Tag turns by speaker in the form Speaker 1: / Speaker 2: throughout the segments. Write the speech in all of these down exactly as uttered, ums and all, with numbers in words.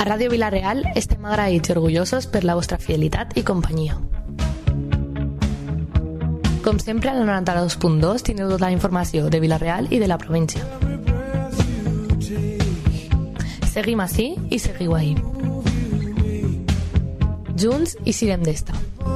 Speaker 1: Ràdio Vila-real estem agraïts i orgullosos per la vostra fidelitat i companyia. Com sempre, a la noranta-dos punt dos tindreu tota la informació de Vila-real i de la província. Seguim ací i seguiu ahí. Junts i sirem d'esta.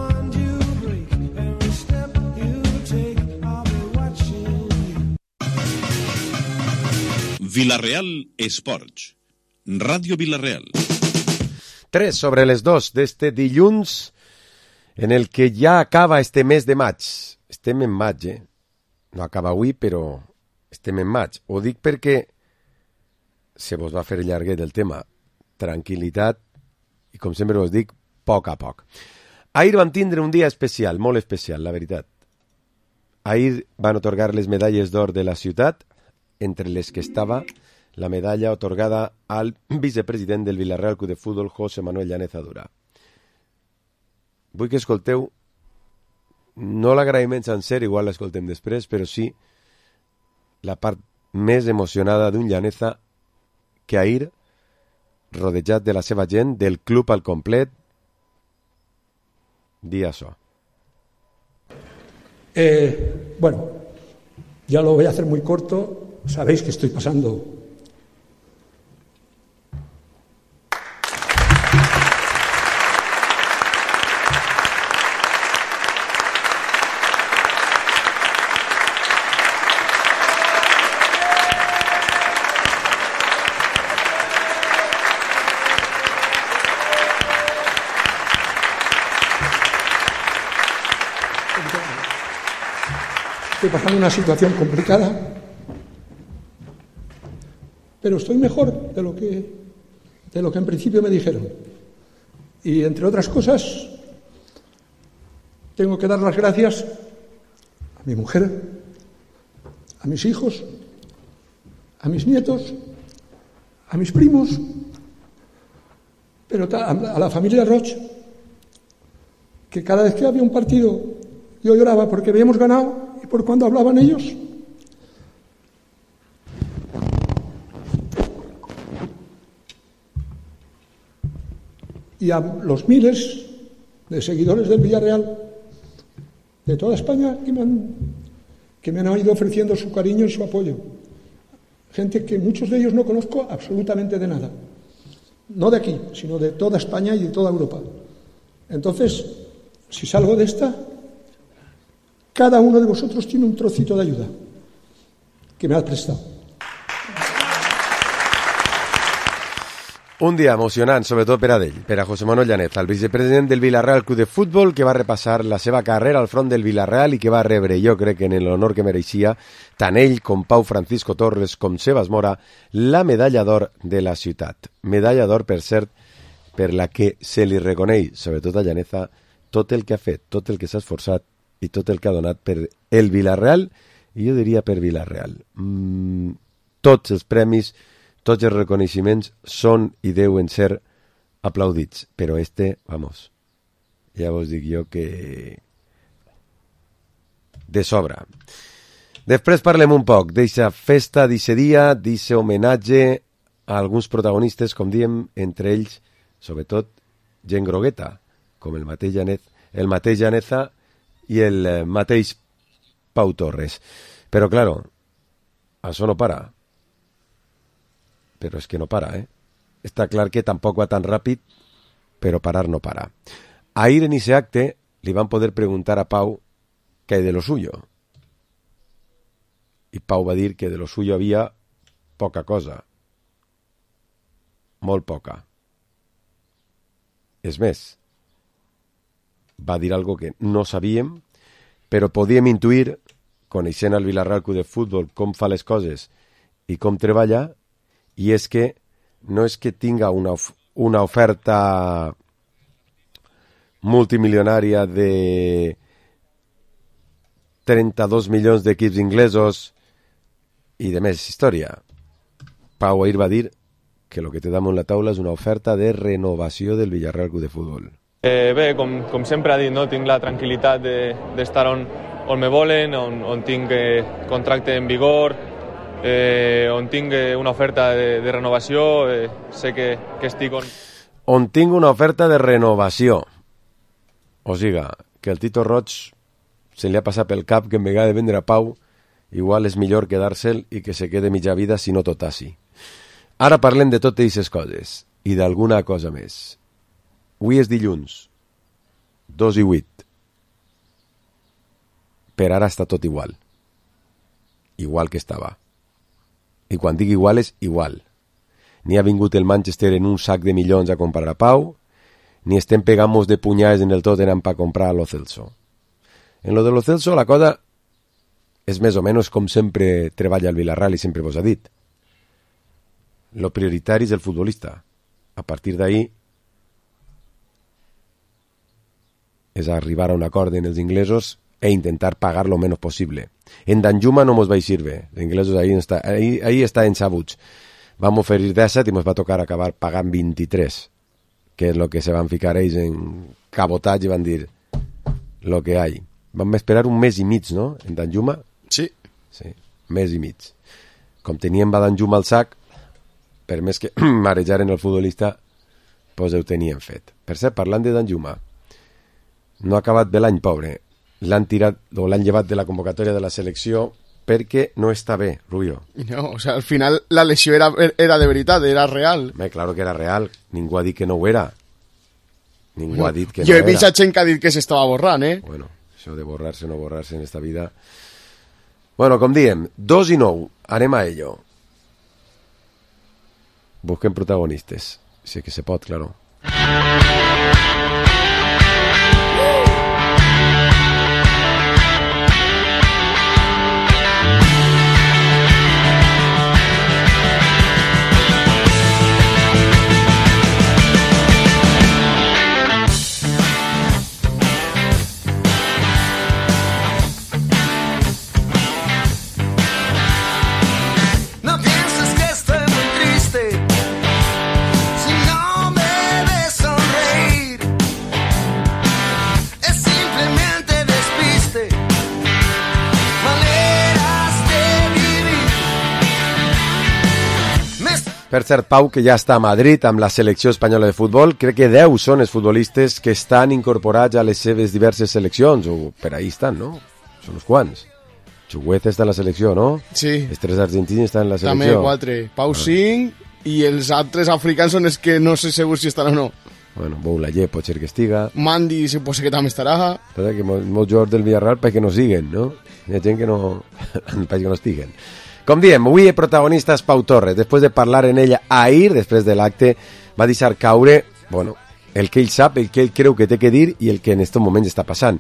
Speaker 2: Vila-real Esports. Ràdio Vila-real.
Speaker 3: tres sobre les dos d'este dilluns en el que ja acaba este mes de maig. Estem en maig, eh? No acaba avui, però estem en maig. Ho dic perquè se vos va fer llarguet el tema. Tranquil·litat i, com sempre us dic, poc a poc. Ahir vam tindre un dia especial, molt especial, la veritat. Ahir van otorgar les medalles d'or de la ciutat, entre les que estava la medalla otorgada al vicepresident del Vila-real Club de Futbol, José Manuel Llaneza Dura. Vull que escolteu, no l'agraïment sencer, igual l'escoltem després, però sí la part més emocionada d'un Llaneza que ahir, rodejat de la seva gent, del club al complet, di això.
Speaker 4: Eh, bueno, ya lo voy a hacer muy corto. Sabéis que estoy pasando Estoy pasando una situación complicada, pero estoy mejor de lo que de lo que en principio me dijeron. Y entre otras cosas, tengo que dar las gracias a mi mujer, a mis hijos, a mis nietos, a mis primos, pero a la familia Roch, que cada vez que había un partido yo lloraba porque habíamos ganado y por cuando hablaban ellos. Y a los miles de seguidores del Villarreal de toda España que me han, que me han ido ofreciendo su cariño y su apoyo. Gente que muchos de ellos no conozco absolutamente de nada. No de aquí, sino de toda España y de toda Europa. Entonces, si salgo de esta, cada uno de vosotros tiene un trocito de ayuda que me ha prestado.
Speaker 3: Un dia emocionant, sobretot per a ell, per a José Manuel Llaneza, el vicepresident del Vila-real Club de Futbol, que va repassar la seva carrera al front del Vila-real i que va rebre, jo crec que en l'honor que mereixia, tant ell com Pau Francisco Torres com Sebas Mora, la medalla d'or de la ciutat. Medalla d'or, per cert, per la que se li reconeix, sobretot a Llaneza, tot el que ha fet, tot el que s'ha esforçat i tot el que ha donat per el Vila-real, i jo diria per Vila-real. Mm, tots els premis, tots els reconeixements són i deuen ser aplaudits, però este, vamos, ja vos dic jo que de sobra. Després parlem un poc d'eixa festa, d'eixe dia, d'eixe homenatge a alguns protagonistes, com diem, entre ells, sobretot, gent grogueta, com el mateix Llanez, el mateix Llaneza i el mateix Pau Torres. Però, claro, això no para. Però és que no para, eh? Està clar que tampoc va tan ràpid, però parar no para. Ahir en ese acte li van poder preguntar a Pau què de lo suyo. I Pau va dir que de lo suyo havia poca cosa. Molt poca. És més, va dir algo que no sabíem, però podíem intuir, coneixent el Vila-real Club de Futbol, com fa les coses i com treballa, i és que no és que tinga una, of- una oferta multimilionària de trenta-dos milions d'equips inglesos i de més història. Pau ahir va dir que el que té damunt la taula és una oferta de renovació del Villarreal Club de Futbol.
Speaker 5: Eh, bé, com, com sempre ha dit, no? Tinc la tranquil·litat de, d'estar on, on me volen, on, on tinc eh, contracte en vigor, eh, on tinc una oferta de, de renovació, eh, sé que, que estic on...
Speaker 3: On tinc una oferta de renovació. O siga, que el Tito Roig se li ha passat pel cap que en vegada de vendre a Pau igual és millor quedar-se'l i que se quede mitja vida si no tot així. Ara parlem de totes aquestes coses i d'alguna cosa més. Avui és dilluns, dos i vuit. Per ara està tot igual. Igual que estava. I quan dic igual és igual. Ni ha vingut el Manchester en un sac de milions a comprar a Pau, ni estem pegant-nos de punyades en el Tottenham per comprar a Lo Celso. En lo de Lo Celso la cosa és més o menys com sempre treballa el Villarreal i sempre vos ha dit. Lo prioritari és el futbolista. A partir d'ahí és arribar a un acord en els inglesos e intentar pagar lo menos possible. En Danjuma no mos va eixir bé. Els inglesos ahí, està, ahí, ahí està en sabuts. Vam oferir disset i mos va tocar acabar pagant vint-i-tres, que és lo que se van ficar ells en cabotatge i van dir lo que hay. Vam esperar un mes i mig, no?, en Danjuma.
Speaker 6: Sí.
Speaker 3: Sí, mes i mig. Com teníem a Danjuma al sac, per més que marejaren el futbolista, pues ho tenien fet. Per cert, parlant de Danjuma, no ha acabat bé l'any, pobre. L'han tirat, o l'han llevat de la convocatòria de la selecció perquè no està bé, Rubio.
Speaker 6: No, o sea, al final la lesió era, era de veritat, era real.
Speaker 3: Bé, claro que era real. Ningú ha dit que no ho era. Ningú
Speaker 6: no.
Speaker 3: ha dit que
Speaker 6: jo
Speaker 3: no
Speaker 6: he vist
Speaker 3: era.
Speaker 6: a gent que ha dit que s'estava borrant, eh?
Speaker 3: Bueno, això de borrar-se o no borrar-se en esta vida... Bueno, com diem, dos i nou, anem a ello. Busquem protagonistes. Si es que se pot, claro. Per cert, Pau, que ja està a Madrid amb la selecció espanyola de futbol, crec que deu són els futbolistes que estan incorporats a les seves diverses seleccions, o per ahí estan, no? Són uns quants. Chugueza està en la selecció, no?
Speaker 6: Sí.
Speaker 3: Els tres argentins estan en la selecció.
Speaker 6: També quatre. Pau cinc i els altres africans són els que no sé segur si estan o no.
Speaker 3: Bueno, Boulaye pot ser que estiga.
Speaker 6: Mandi suposo que també estarà.
Speaker 3: Passa que molts, molts jugadors del Villarreal perquè no siguen, no? Hi ha gent que no... perquè no estiguen. Com diem, avui el protagonista és Pau Torres. Després de parlar en ella ahir, després de l'acte, va deixar caure, bueno, el que ell sap, el que ell creu que té que dir i el que en aquest moment està passant.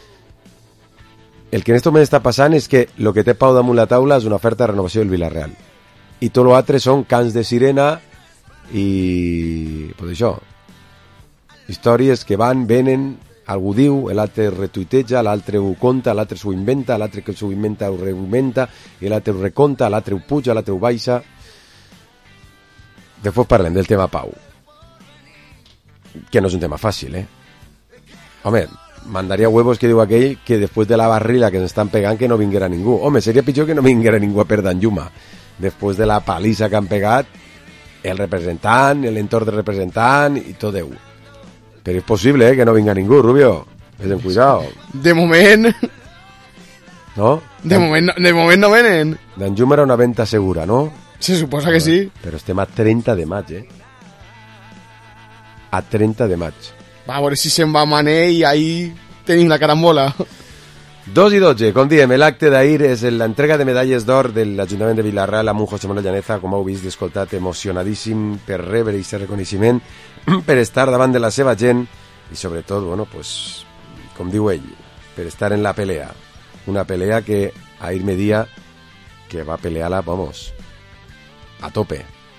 Speaker 3: El que en aquest moment està passant és que el que té Pau damunt la taula és una oferta de renovació del Villarreal. I tot l'altre són cants de sirena i... pues això. Històries que van, venen, algú diu, l'altre retuiteja, l'altre ho conta, l'altre s'ho inventa, l'altre que s'ho inventa ho reumenta, i l'altre ho reconta, l'altre ho puja, l'altre ho baixa. Després parlem del tema Pau, que no és un tema fàcil, eh? Home, mandaria huevos que diu aquell que després de la barrila que s'estan pegant que no vinguera ningú. Home, seria pitjor que no vinguera ningú a per Danjuma. Després de la palissa que han pegat, el representant, l'entorn del representant i tot Déu. Però és possible, eh, que no vinga ningú, Rubio. Ves en cuidado.
Speaker 6: De moment...
Speaker 3: ¿No?
Speaker 6: De moment, de moment no venen.
Speaker 3: Danjuma era una venta segura, ¿no?
Speaker 6: Se suposa que sí.
Speaker 3: Però estem a trenta de maig, eh? A trenta de maig.
Speaker 6: Va, a veure si se'n va Mané i ahí tenim la carambola.
Speaker 3: dos i dotze, com diem, l'acte d'ahir és l'entrega de medalles d'or de l'Ajuntament de Vilarreal amb un José Manuel Llaneza, com heu vist i escoltat, emocionadíssim per rebre aquest reconeixement, per estar davant de la seva gent i sobretot, bueno, pues, com diu ell, per estar en la pelea. Una pelea que ahir me dia que va pelear-la, vamos, a tope.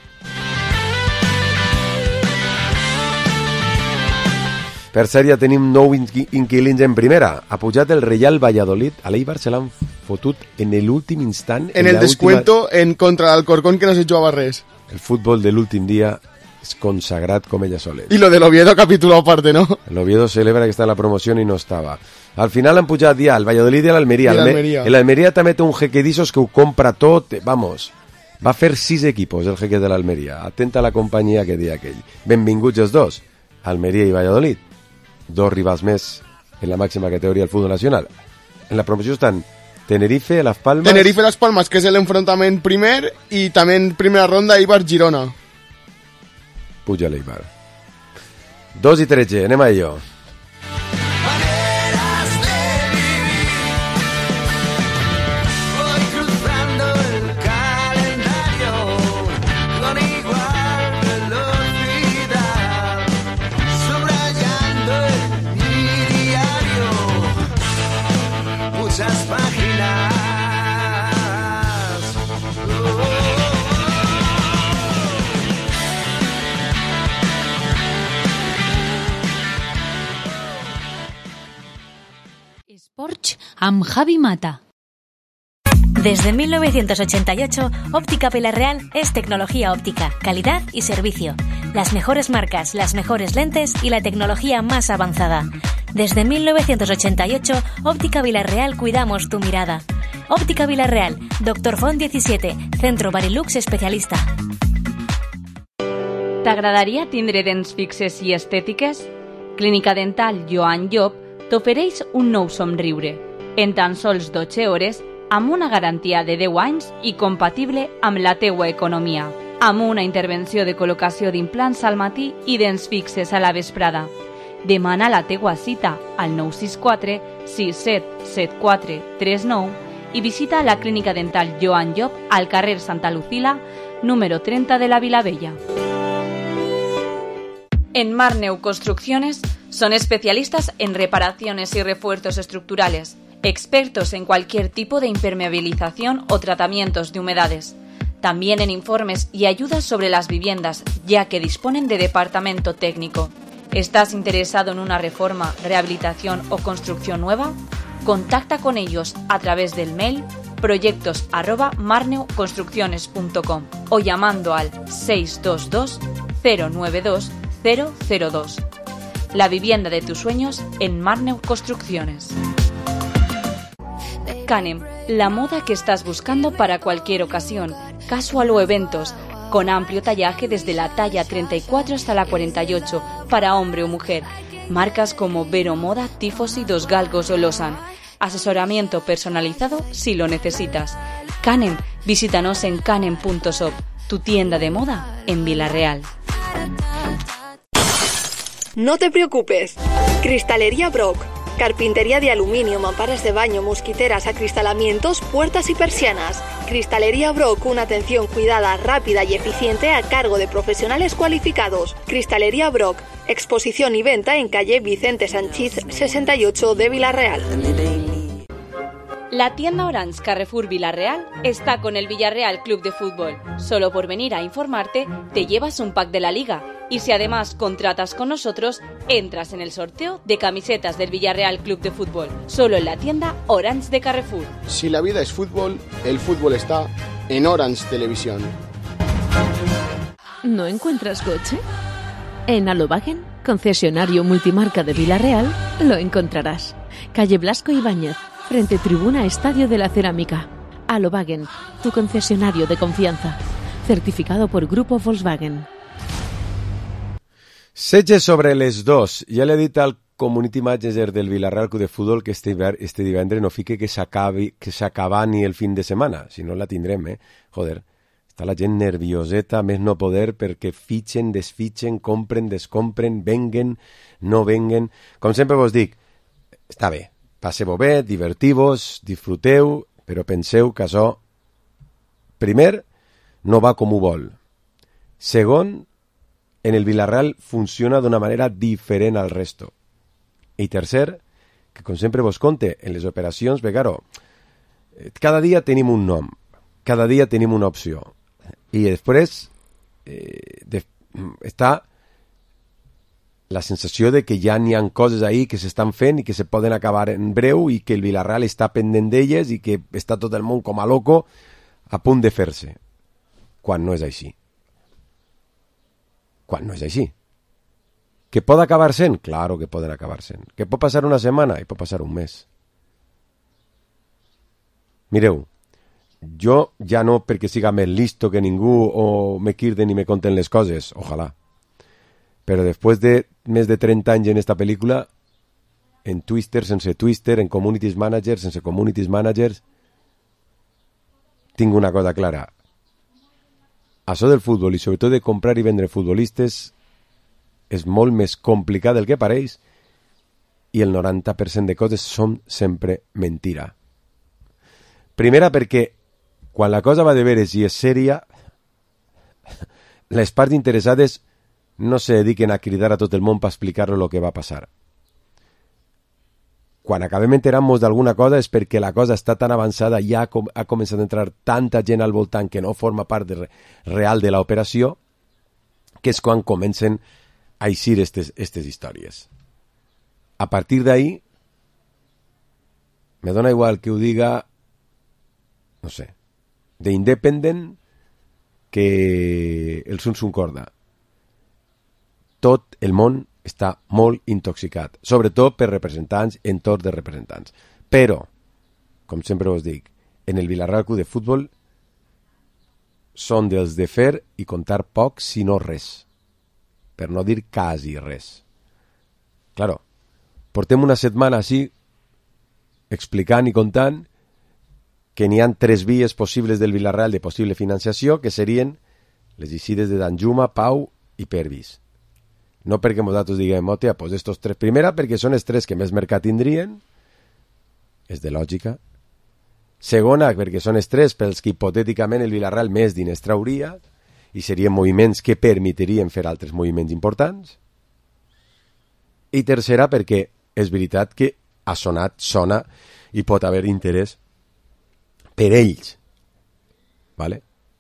Speaker 3: Per cert, ja tenim nou inquilins en primera. Ha pujat el Real Valladolid. A l'Eibar se l'han fotut en l'últim instant.
Speaker 6: En, en el descuento última... en contra del Alcorcón, que no se jugava res.
Speaker 3: El futbol de l'últim dia és consagrat com ella solet.
Speaker 6: Y lo del Oviedo capítulo aparte, ¿no?
Speaker 3: El Oviedo celebra que está en la promoción y no estaba. Al final han pujat ja el Valladolid i l'Almeria.
Speaker 6: I l'Almeria.
Speaker 3: L'Almeria també té un jeque d'issos que ho compra tot. Vamos, va fer sis equipos el jeque de l'Almeria. Atenta a la companyia que dia aquell. Benvinguts els dos, Almeria i Valladolid. Dos rivals més en la màxima categoria del futbol nacional. En la promoció estan Tenerife, Las Palmas...
Speaker 6: Tenerife Las Palmas, que es el enfrentamiento primer, y también primera ronda Eibar-Girona.
Speaker 3: Puja l'Eibar. Dos i tretze, anem a ello.
Speaker 7: Sports amb Javi Mata.
Speaker 8: Desde mil novecientos ochenta y ocho, Óptica Vilarreal es tecnología óptica, calidad y servicio. Las mejores marcas, las mejores lentes y la tecnología más avanzada. Desde mil novecientos ochenta y ocho, Óptica Vilarreal cuidamos tu mirada. Óptica Vilarreal, Doctor Font diecisiete, Centro Barilux especialista.
Speaker 7: T'agradaria tindre dents fixes i estètiques? Clínica Dental Joan Llop t'ofereix un nou somriure, en tan sols dotze hores, amb una garantia de deu anys i compatible amb la teua economia, amb una intervenció de col·locació d'implants al matí i dents fixes a la vesprada. Demana la teua cita al nou sis quatre sis set set quatre tres nou i visita la Clínica Dental Joan Llop al carrer Santa Lucila, número treinta de la Vilavella. En Marneu Construcciones son especialistas en reparaciones y refuerzos estructurales, expertos en cualquier tipo de impermeabilización o tratamientos de humedades. También en informes y ayudas sobre las viviendas, ya que disponen de departamento técnico. ¿Estás interesado en una reforma, rehabilitación o construcción nueva? Contacta con ellos a través del mail proyectos arroba marneuconstrucciones punto com o llamando al seis dos dos cero nueve dos cero cero dos. La vivienda de tus sueños en Marneu Construcciones. Canem, la moda que estás buscando para cualquier ocasión, casual o eventos, con amplio tallaje desde la talla treinta y cuatro hasta la cuarenta y ocho, para hombre o mujer. Marcas como Vero Moda, Tifosi, Dos Galgos o Losan. Asesoramiento personalizado si lo necesitas. Canem, visítanos en canem punto shop, tu tienda de moda en Vilarreal.
Speaker 9: No te preocupes. Cristalería Brock. Carpintería de aluminio, mamparas de baño, mosquiteras, acristalamientos, puertas y persianas. Cristalería Brock, una atención cuidada, rápida y eficiente a cargo de profesionales cualificados. Cristalería Brock, exposición y venta en calle Vicente Sanchís sesenta y ocho de Vilarreal.
Speaker 7: La tienda Orange Carrefour Vilarreal está con el Villarreal Club de Fútbol. Solo por venir a informarte, te llevas un pack de la Liga. Y si además contratas con nosotros, entras en el sorteo de camisetas del Villarreal Club de Fútbol. Solo en la tienda Orange de Carrefour.
Speaker 6: Si la vida es fútbol, el fútbol está en Orange Televisión.
Speaker 10: ¿No encuentras coche? En Alobagen, concesionario multimarca de Vilarreal, lo encontrarás. Calle Blasco Ibáñez, frente tribuna Estadio de la Cerámica. Alobagen, tu concesionario de confianza. Certificado por Grupo Volkswagen.
Speaker 3: setze sobre les dos. Ja l'he dit al community manager del Vilarreal Club de Futbol que este, este divendres no fique que s'acabi que s'acaba ni el fin de setmana, si no la tindrem, eh? Joder, està la gent nervioseta, més no poder, perquè fitxen, desfitxen, compren, descompren, venguen, no venguen. Com sempre vos dic, està bé, passeu bé, divertiu-vos, disfruteu, però penseu que això, primer, no va com ho vol. Segon, en el Vilarreal funciona d'una manera diferent al resto. I tercer, que com sempre vos conte, en les operacions, bé, claro, cada dia tenim un nom, cada dia tenim una opció. I després eh, de, està la sensació de que ja n'hi ha coses ahí que s'estan fent i que se poden acabar en breu i que el Vilarreal està pendent d'elles i que està tot el món com a loco a punt de fer-se, quan no és així. quan no és així. Que pot acabar sent? Claro que poden acabar sent. Que pot passar una setmana? I pot passar un mes. Mireu, jo ja no perquè siga més listo que ningú o me quirden i me conten les coses, ojalà. Però després de més de trenta anys en esta pel·lícula, en Twister, sense Twister, en Communities Manager, sense Communities Managers, tinc una cosa clara. Això del futbol, i sobretot de comprar i vendre futbolistes, és molt més complicat del que pareix, i el noranta per cent de coses són sempre mentira. Primera perquè quan la cosa va de veres i és sèria, les parts interessades no se dediquen a cridar a tot el món per explicar-lo el que va passar. Quan acabem enterant-nos d'alguna cosa és perquè la cosa està tan avançada, ja ha, com, ha començat a entrar tanta gent al voltant que no forma part de, real de l'operació, que és quan comencen a eixir estes, estes històries. A partir d'ahí, me dona igual que ho diga, no sé, de Independent que el Sun Sun Corda. Tot el món està molt intoxicat, sobretot per representants, entorn de representants. Però, com sempre us dic, en el Villarreal Club de Futbol són dels de fer i contar poc, si no res. Per no dir quasi res. Claro, portem una setmana així explicant i contant que n'hi ha tres vies possibles del Villarreal de possible financiació, que serien les eixides de Danjuma, Pau i Pervis. No perquè nosaltres diguem, hòstia, pues estos tres. Primera, perquè són els tres que més mercat tindrien, és de lògica. Segona, perquè són els tres pels que hipotèticament el Villarreal més diners trauria, i serien moviments que permetrien fer altres moviments importants. I tercera, perquè és veritat que ha sonat, sona, i pot haver interès per ells. ¿Vale?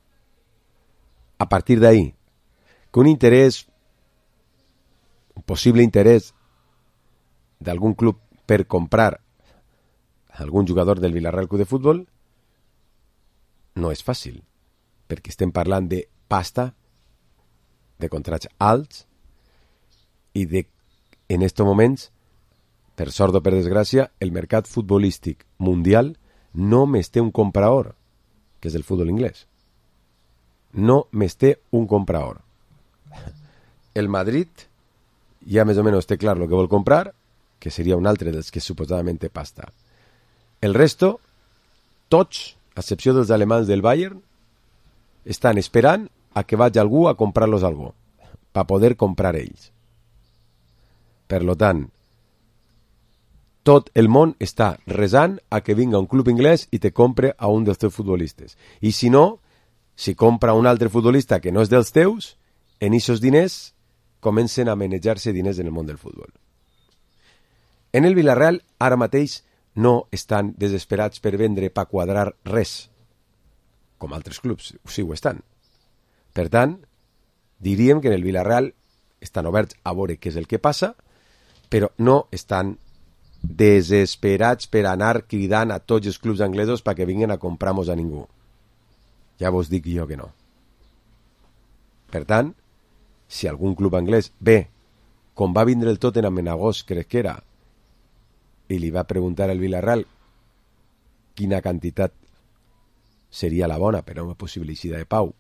Speaker 3: A partir d'ahí, que un interès, un possible interès d'algun club per comprar algun jugador del Villarreal Club de Futbol no és fàcil, perquè estem parlant de pasta, de contrats alts i de, en estos moments, per sort o per desgràcia, el mercat futbolístic mundial no més té un comprador, que és el futbol inglès. No més té un comprador. El Madrid ja més o menys té clar el que vol comprar, que seria un altre dels que suposadament té pasta. El resto, tots, a excepció dels alemans del Bayern, estan esperant a que vagi algú a comprar-los algú, per poder comprar ells. Per lo tant, tot el món està resant a que vinga un club inglès i te compre a un dels teus futbolistes. I si no, si compra un altre futbolista que no és dels teus, en aquests diners comencen a manejar-se diners en el món del futbol. En el Villarreal, ara mateix, no estan desesperats per vendre per quadrar res, com altres clubs, sí ho estan. Per tant, diríem que en el Villarreal estan oberts a veure què és el que passa, però no estan desesperats per anar cridant a tots els clubs anglesos perquè vinguin a comprar-nos a ningú. Ja vos dic jo que no. Per tant, si algun club anglès ve, com va vindre el Tottenham en agost, crec que era, i li va preguntar al Villarreal quina quantitat seria la bona per a una possible eixida de Pau,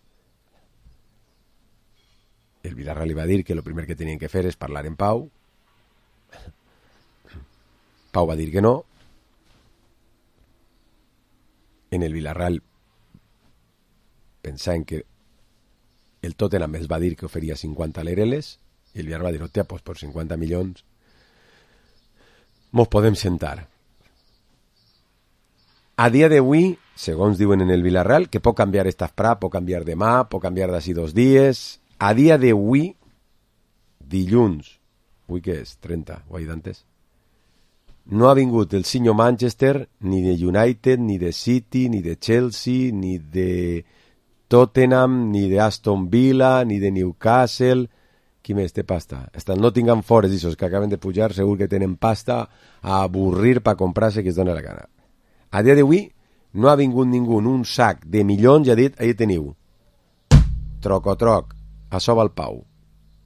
Speaker 3: el Villarreal li va dir que el primer que tenien que fer és parlar en Pau. Pau va dir que no. En el Villarreal pensaven que el Tottenham els va dir que oferia cinquanta lereles i el Villarreal va dir, hòstia, pues por cinquanta milions mos podem sentar. A dia d'avui, segons diuen en el Villarreal, que pot canviar esta frà, pot canviar demà, pot canviar d'ací dos dies. A dia d'avui, dilluns, avui què és? trenta, ho he dit antes? No ha vingut el senyor Manchester, ni de United, ni de City, ni de Chelsea, ni de Tottenham, ni de Aston Villa, ni de Newcastle. Qui més té pasta? Hasta el Nottingham Forest, esos que acaben de pujar, segur que tenen pasta a avorrir per comprar-se que es dona la gana. A dia d'avui no ha vingut ningú en un sac de milions i ha dit, ahí teniu, troc o troc, això val Pau.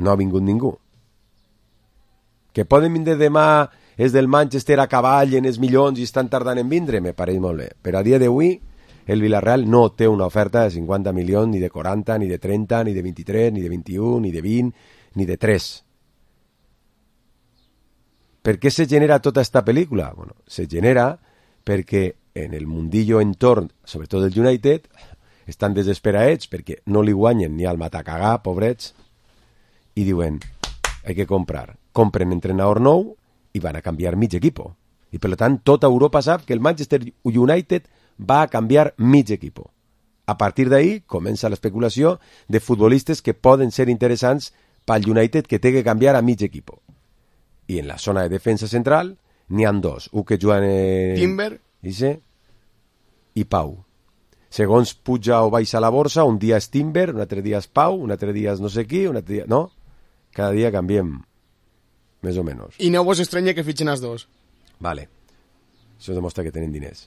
Speaker 3: no ha vingut ningú. Que poden vindre demà és del Manchester a cavall en els milions i estan tardant en vindre, me pareix molt bé. Però a dia d'avui el Villarreal no té una oferta de cinquanta milions, ni de quaranta, ni de trenta, ni de vint-i-tres, ni de vint-i-u, ni de vint, ni de tres. Per què se genera tota aquesta pel·lícula? Bueno, se genera perquè en el mundillo entorn, sobretot del United, estan desesperats perquè no li guanyen ni al matacagà, pobrets, i diuen, hay que comprar. Compren entrenador nou i van a canviar mig equipo. I per tant, tota Europa sap que el Manchester United va a canviar mig equipo. A partir d'ahí comença l'especulació de futbolistes que poden ser interessants pel United que té que canviar a mig equipo. I en la zona de defensa central n'hi ha dos. Un que juguen... Eh,
Speaker 6: Timber.
Speaker 3: Ixe, i Pau. Segons puja o baixa la borsa, un dia és Timber, un altre dia és Pau, un altre dia és no sé qui, un altre dia... No? Cada dia canviem, més o menys.
Speaker 6: I no vos estranya que fitxen els dos.
Speaker 3: Vale. Això demostra que tenen diners.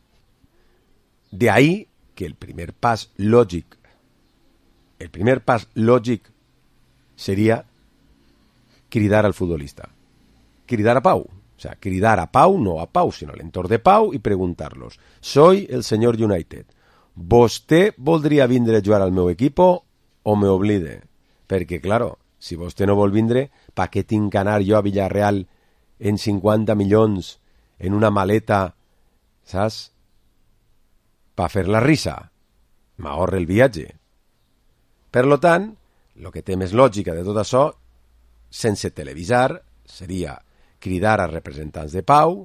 Speaker 3: De ahí que el primer pas lògic, el primer pas lògic seria cridar al futbolista. Cridar a Pau. O sea, cridar a Pau, no a Pau, sino al entorn de Pau y preguntarlos. Soy el señor United. ¿Vostè voldria vindre a jugar al meu equipo o me oblide? Perquè, claro, si vostè no vol vindre, pa què tinc que anar jo a Villarreal en cinquanta milions en una maleta, saps? Pa fer la risa. M'ahorre el viatge. Per lo tant, el que té més lògica de tot això, sense televisar, seria cridar a representants de Pau,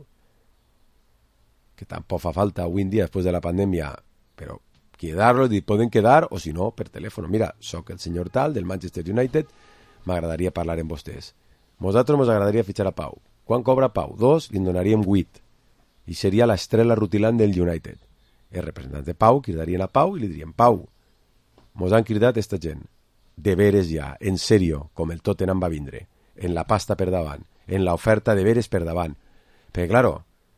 Speaker 3: que tampoc fa falta avui en dia, després de la pandèmia, però quedar-los, i poden quedar, o si no, per telèfon. Mira, sóc el senyor tal del Manchester United, m'agradaria parlar amb vostès. Nosaltres ens agradaria fitxar a Pau. Quan cobra Pau? Dos, li en donaríem vuit. I seria l'estrella rutilant del United. Els representants de Pau cridarien a Pau i li dirien, Pau, mos han cridat esta gent. De veres ja, en serio, com el Tottenham va vindre, en la pasta per davant, en la oferta de veres per davant. Perquè, claro,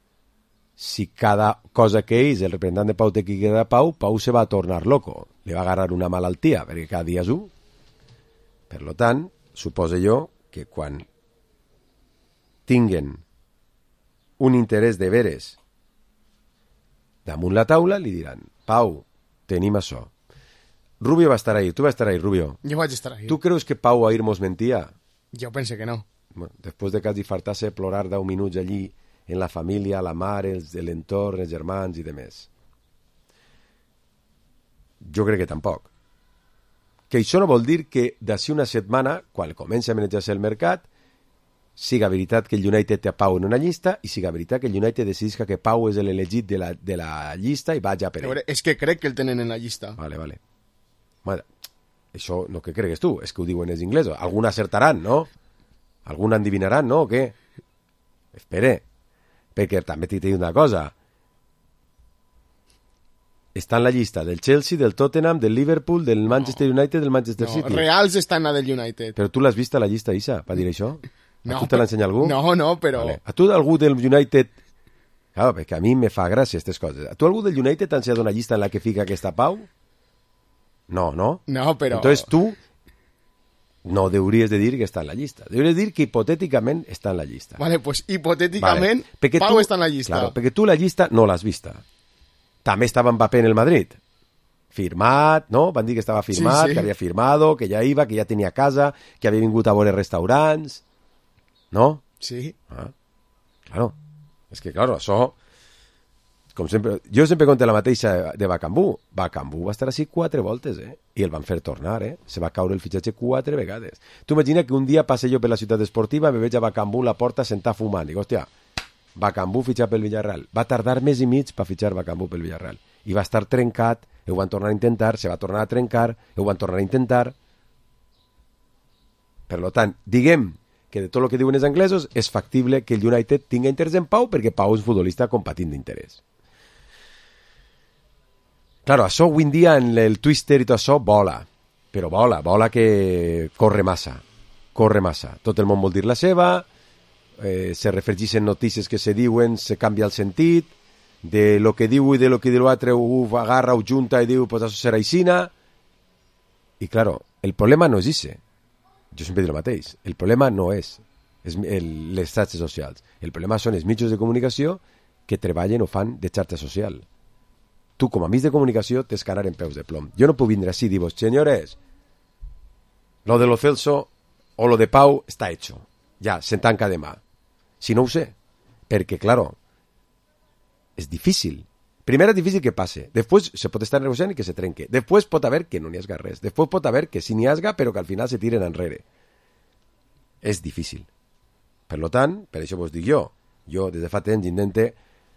Speaker 3: si cada cosa que ells, el representant de Pau té que quedar a Pau, Pau se va a tornar loco, li va agarrar una malaltia, perquè cada dia és un. Per lo tant, suposo jo que quan tinguen un interès de veres damunt la taula, li diran, Pau, tenim això. Rubio va estar ahí, tu vas estar ahí, Rubio.
Speaker 6: Jo vaig estar ahí.
Speaker 3: Tu creus que Pau ahir mos mentia?
Speaker 6: Jo pense que no.
Speaker 3: Bueno, després de quasi fartar-se plorar deu minuts allí en la família, la mare, els de l'entorn, els germans i demés. Jo crec que tampoc. Que això no vol dir que d'ací una setmana, quan comença a manejar-se el mercat, siga veritat que el United té a Pau en una llista i siga veritat que el United decidisca que Pau és l'elegit de la, de la llista i vaja per ell.
Speaker 6: És que crec que el tenen en la llista.
Speaker 3: Vale, vale. Bueno, això no que cregues tu, és que ho diuen els inglesos. Alguns acertaran, no? Alguns endivinaran, no? O què? Espere, perquè també t'he dit una cosa. Està en la llista del Chelsea, del Tottenham, del Liverpool, del Manchester no. United, del Manchester
Speaker 6: no,
Speaker 3: City.
Speaker 6: Reals està en la del United.
Speaker 3: Però tu l'has vist a la llista, Isa, per dir això? A
Speaker 6: no,
Speaker 3: tu te l'ensenya algú?
Speaker 6: No, no, però...
Speaker 3: Vale. A tu algú del United... Claro, perquè a mi me fa gràcia aquestes coses. A tu algú del United t'ha ensenyat una llista en la que fica aquesta Pau? No, no?
Speaker 6: No, però...
Speaker 3: Entonces tu no deuries de dir que està en la llista. Deuries dir que hipotèticament està en la llista.
Speaker 6: Vale, pues hipotèticament
Speaker 3: vale.
Speaker 6: Pau
Speaker 3: tu,
Speaker 6: està en la llista.
Speaker 3: Claro, perquè tu la llista no l'has vista. També estava Mbappé en el Madrid. Firmat, no? Van dir que estava firmat, sí, sí. que havia firmado, que ja iba, que ja tenia casa, que havia vingut a veure restaurants... No?
Speaker 6: Sí.
Speaker 3: Ah, claro. És que, claro, això... Com sempre, jo sempre conté la mateixa de Bakambu. Bakambu va estar així quatre voltes, eh? I el van fer tornar, eh? Se va caure el fitxatge quatre vegades. Tu imagina que un dia passe jo per la ciutat esportiva, me veig a Bakambu a la porta sentat fumant. Dic, hòstia, Bakambu fitxat pel Villarreal. Va tardar més i mig per fitxar Bakambu pel Villarreal. I va estar trencat, ho van tornar a intentar, se va tornar a trencar, ho van tornar a intentar. Per lo tant, diguem que de tot el que diuen els anglesos és factible que el United tinga interès en Pau perquè Pau és un futbolista compatint d'interès. Claro, això avui en dia en el Twitter i tot això vola, però vola, vola que corre massa, corre massa. Tot el món vol dir la seva, eh, se refregixen notícies que se diuen, se canvia el sentit, de lo que diu i de lo que diu l'altre ho agarra, ho junta i diu, pues això serà aixina. I claro, el problema no és ese. jo sempre dic el mateix, el problema no és, és el, les xarxes socials, el problema són els mitjans de comunicació que treballen o fan de xarxa social. Tu, com a mig de comunicació, tens que anar en peus de plom. Jo no puc vindre així i dir-vos, senyores, lo de lo Celso o lo de Pau està hecho, ja, se tanca demà. Si no ho sé, perquè, claro, és difícil. Primer és difícil que passe, després se pot estar negociant i que se trenque, després pot haver que no n'hi hagi res, després pot haver que sí n'hi hagi però que al final se tiren enrere. És difícil. Per lo tant, per això vos dic jo, jo des de fa temps intente,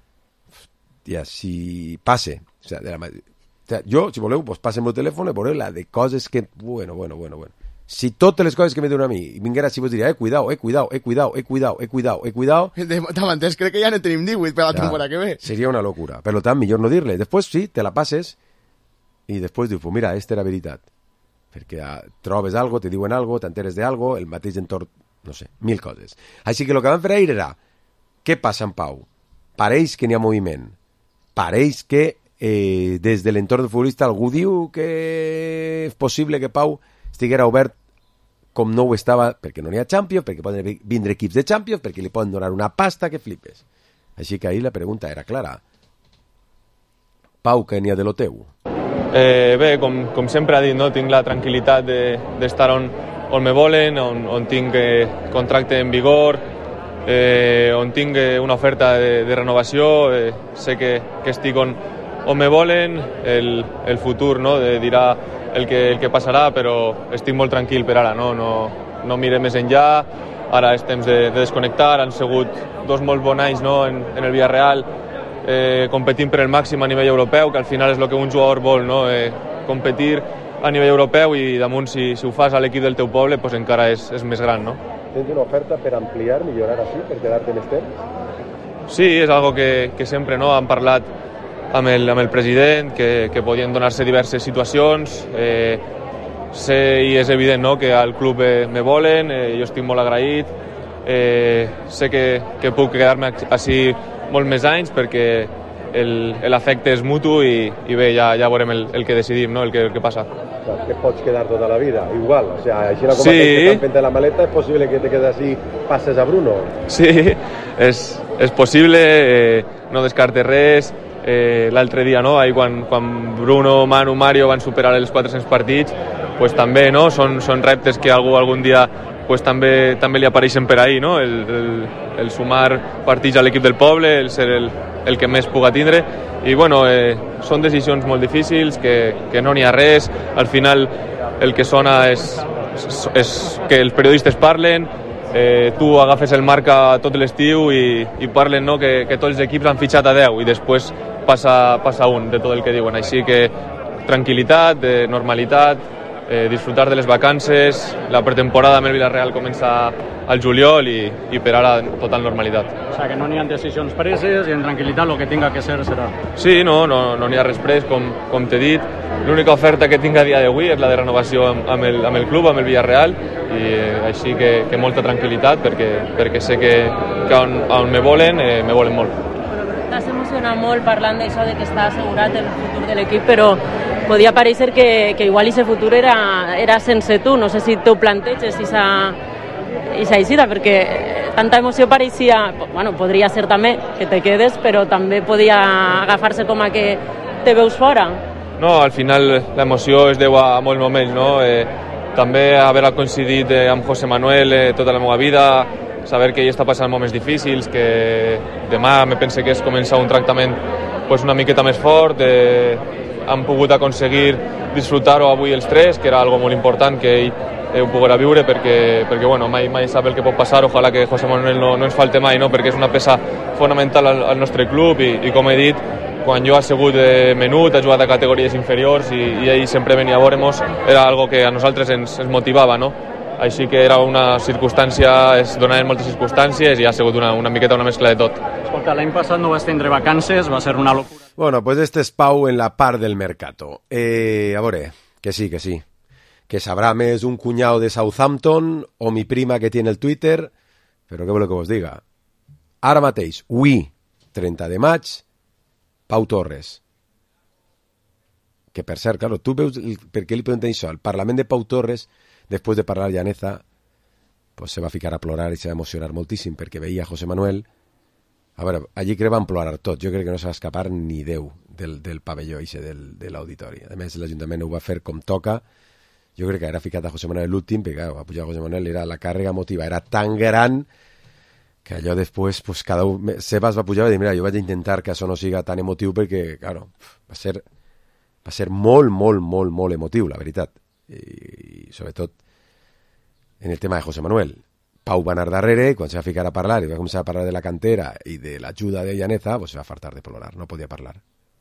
Speaker 3: ja, si passe, o sea, de la, o sea, jo, si voleu, vos passem el telèfon i veureu la de coses que, bueno, bueno, bueno, bueno. Si totes les coses que me diuen a mi i vinguera així vos diria, eh, cuidao, eh, cuidao, eh, cuidao, eh, cuidao, eh, cuidao, eh, cuidao...
Speaker 6: Davanters crec que ja no tenim divuit per la ja, temporada que ve.
Speaker 3: Seria una locura. Per tant, millor no dir-le. Després sí, te la passes i després dius, pues mira, esta era veritat. Perquè ah, trobes algo, te diuen algo, t'enteres d'algo, el mateix entorn, no sé, mil coses. Així que el que vam fer ahir era, què passa en Pau? Pareix que n'hi ha moviment. Pareix que eh, des de l'entorn del futbolista algú diu que és possible que Pau estiguera obert com no ho estava, perquè no n'hi ha Champions, perquè poden vindre equips de Champions, perquè li poden donar una pasta que flipes. Així que ahir la pregunta era clara. Pau, què n'hi ha de lo teu?
Speaker 5: Eh, bé, com, com sempre ha dit, no? Tinc la tranquil·litat d'estar de, on, on me volen, on, on tinc eh, contracte en vigor, eh, on tinc eh, una oferta de, de renovació, eh, sé que, que estic on, on me volen, el, el futur, no? De, dirà el que, el que passarà, però estic molt tranquil per ara, no, no, no mire més enllà, ara és temps de, de desconnectar, han sigut dos molt bons anys, no? en, en el Villarreal, eh, competint per el màxim a nivell europeu, que al final és el que un jugador vol, no? eh, competir a nivell europeu i damunt si, si ho fas a l'equip del teu poble pues encara és, és més gran. No?
Speaker 3: Tens una oferta per ampliar, millorar així, per quedar-te més temps?
Speaker 5: Sí, és algo que, que sempre no, han parlat amb el, amb el president, que, que podien donar-se diverses situacions. Eh, sé i és evident, no?, que al club eh, me volen, eh, jo estic molt agraït. Eh, sé que, que puc quedar-me així molt més anys perquè l'afecte és mutu i, i bé, ja, ja veurem el, el que decidim, no?, el que, el que passa.
Speaker 3: O sea, que pots quedar tota la vida, igual. O sea, així com sí. Que estàs fent la maleta, és possible que te quedes així, passes a Bruno.
Speaker 5: Sí, és, és possible, eh, no descarte res. Eh, l'altre dia, no? Ahí quan, quan Bruno, Manu, Mario van superar els quatre-cents partits, pues també, no? Són, són reptes que algú algun dia pues també, també li apareixen per ahí, no? El, el, el sumar partits a l'equip del poble, el ser el, el que més puga tindre, i bueno, eh, són decisions molt difícils, que, que no n'hi ha res, al final el que sona és, és, és que els periodistes parlen, eh, tu agafes el Marca tot l'estiu i, i parlen, no? que, que tots els equips han fitxat a deu i després passa, passa un de tot el que diuen, així que tranquil·litat, eh, normalitat, eh, disfrutar de les vacances, la pretemporada amb el Villarreal comença al juliol i, i per ara total normalitat.
Speaker 11: O sigui que no n'hi ha decisions preses i en tranquil·litat el que tinga que ser serà.
Speaker 5: Sí, no, no, no n'hi ha res pres, com, com t'he dit. L'única oferta que tinc a dia d'avui és la de renovació amb, amb, el, amb el club, amb el Villarreal, i eh, així que, que molta tranquil·litat perquè, perquè sé que, que on, on me volen, eh, me volen molt.
Speaker 12: T'has emocionat molt parlant d'això de que està assegurat el futur de l'equip, però podia parecer que, que igual aquest futur era, era sense tu. No sé si t'ho planteges, si s'ha eixida, perquè tanta emoció pareixia, bueno, podria ser també que te quedes, però també podia agafar-se com a que te veus fora.
Speaker 5: No, al final l'emoció es deu a molts moments, no? Eh, també haver coincidit eh, amb José Manuel eh, tota la meva vida, saber que ell està passant moments difícils, que demà me pense que és començar un tractament pues, una miqueta més fort, eh, han pogut aconseguir disfrutar-ho avui els tres, que era algo molt important que ell eh, ho poguera viure, perquè, perquè bueno, mai, mai sap el que pot passar, ojalà que José Manuel no, no ens falte mai, no? Perquè és una peça fonamental al, al nostre club i, i com he dit, quan jo ha sigut eh, menut, ha jugat a categories inferiors i, i ell sempre venia a veure-nos, era algo que a nosaltres ens, ens motivava, no? Així que era una circumstància, es donaven moltes circumstàncies i ha sigut una, una miqueta una mescla de tot.
Speaker 11: Escolta, l'any passat no vas tindre vacances, va ser una locura.
Speaker 3: Bueno, pues este es Pau en la part del mercato. Eh, a veure, que sí, que sí. Que sabrà més un cunyau de Southampton o mi prima que tiene el Twitter, però què voleu que vos diga? Ara mateix, avui, trenta de maig, Pau Torres. Que per cert, claro, tu veus el, per què li preguntem això? El Parlament de Pau Torres, després de parlar Llaneza, pues se va ficar a plorar i se va emocionar moltíssim perquè veia José Manuel. A veure, allí crec que van plorar tots. Jo crec que no se va escapar ni Déu del, del pavelló ixe, del, de l'auditori. A més, l'Ajuntament ho va fer com toca. Jo crec que era ficat a José Manuel l'últim, perquè clar, va pujar José Manuel, era la càrrega emotiva era tan gran que allò després, pues, cada un... Sebas va pujar i va dir, mira, jo vaig intentar que això no siga tan emotiu perquè, claro, va ser, va ser molt, molt, molt, molt emotiu, la veritat. I, i sobretot en el tema de José Manuel. Pau va anar darrere i quan se va ficar a parlar i va començar a parlar de la cantera i de l'ajuda de Llaneza, pues se va fartar de plorar, no podia parlar.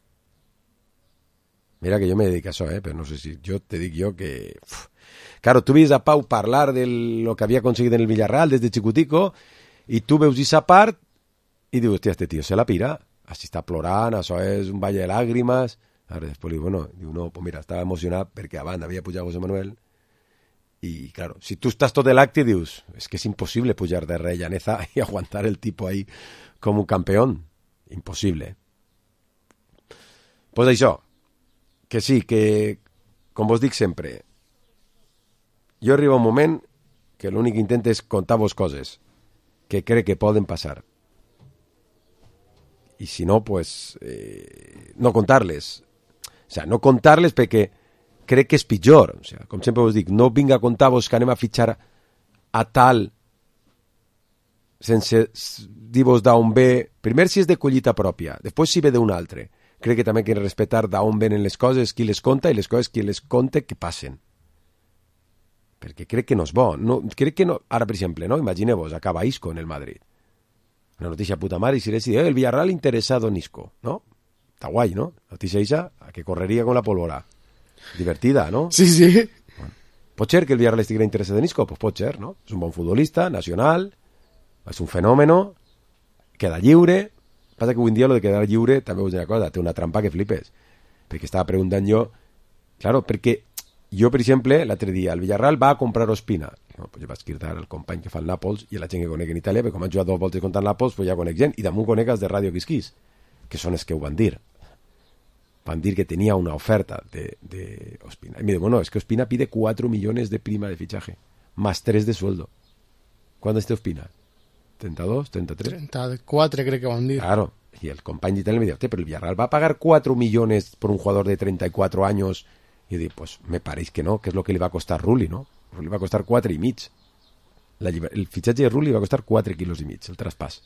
Speaker 3: Mira que jo me dedico a això, eh? Però no sé si yo te dic jo que... Uf. Claro, tu ves a Pau parlar de lo que havia aconseguit en el Villarreal des de xicutico i tu veus aquesta part i dius, hòstia, este tio se la pira, així està plorant, això és un valle de làgrimes. Ara després diu, bueno, diu, no, pues mira, estava emocionat perquè abans havia pujat José Manuel y claro, si tú estás todo el acte dius, es que es imposible pujar de rey Llaneza y aguantar el tipo ahí como un campeón, imposible. Pues això, que sí, que com vos dic sempre, jo arriba un moment que l'únic que intento és contar-vos coses que crec que poden passar i si no, pues eh, no contar-les, o sea, no contar-les perquè crec que és pitjor. O sigui, com sempre us dic, no vinc a contar-vos que anem a fitxar a tal sense dir-vos d'on ve, primer si és de collita pròpia, després si ve d'un altre. Crec que també cal respectar d'on venen les coses, qui les conta i les coses qui les conta que passen. Perquè crec que no és bo. No, crec que no... Ara, per exemple, no? Imagineu-vos, acaba Isco en el Madrid. Una notícia puta mare i si les diu, eh, el Villarreal interesado en Isco, ¿no? Està guai, ¿no? Notícia esa, a que correria con la pólvora. Divertida, ¿no?
Speaker 6: Sí, sí.
Speaker 3: Bueno, pot ser que el Villarreal estigui interessat en Isco? Pues pot ser, ¿no? És un bon futbolista, nacional, és un fenòmeno, queda lliure. Passa que avui en dia lo de quedar lliure, també us diré una cosa, té una trampa que flipes. Perquè estava preguntant jo, claro, perquè jo, per exemple, l'altre dia, el Villarreal va a comprar Ospina. No, pues jo vaig cridar al company que fa el Nàpols i a la gent que conec en Itàlia, perquè com han jugat dos voltes contra el Nàpols, pues ja conec gent, i damunt conec els de Radio Quisquís, que són els que ho van dir. Van dir que tenia una oferta de, de Ospina. Y me digo, bueno, es que Ospina pide cuatro millones de prima de fichaje, más tres de sueldo. ¿Cuándo está Ospina? ¿treinta y dos? ¿treinta y tres?
Speaker 6: treinta y cuatro creo que van a decir.
Speaker 3: Claro. Y el compañero de Italia me dijo, pero el Villarreal va a pagar cuatro millones por un jugador de treinta y cuatro años. Y yo digo, pues me parece que no, que es lo que le va a costar Rulli, ¿no? Rulli va a costar cuatro y mig. La, el fichaje de Rulli va a costar cuatro kilos y mig, el traspàs.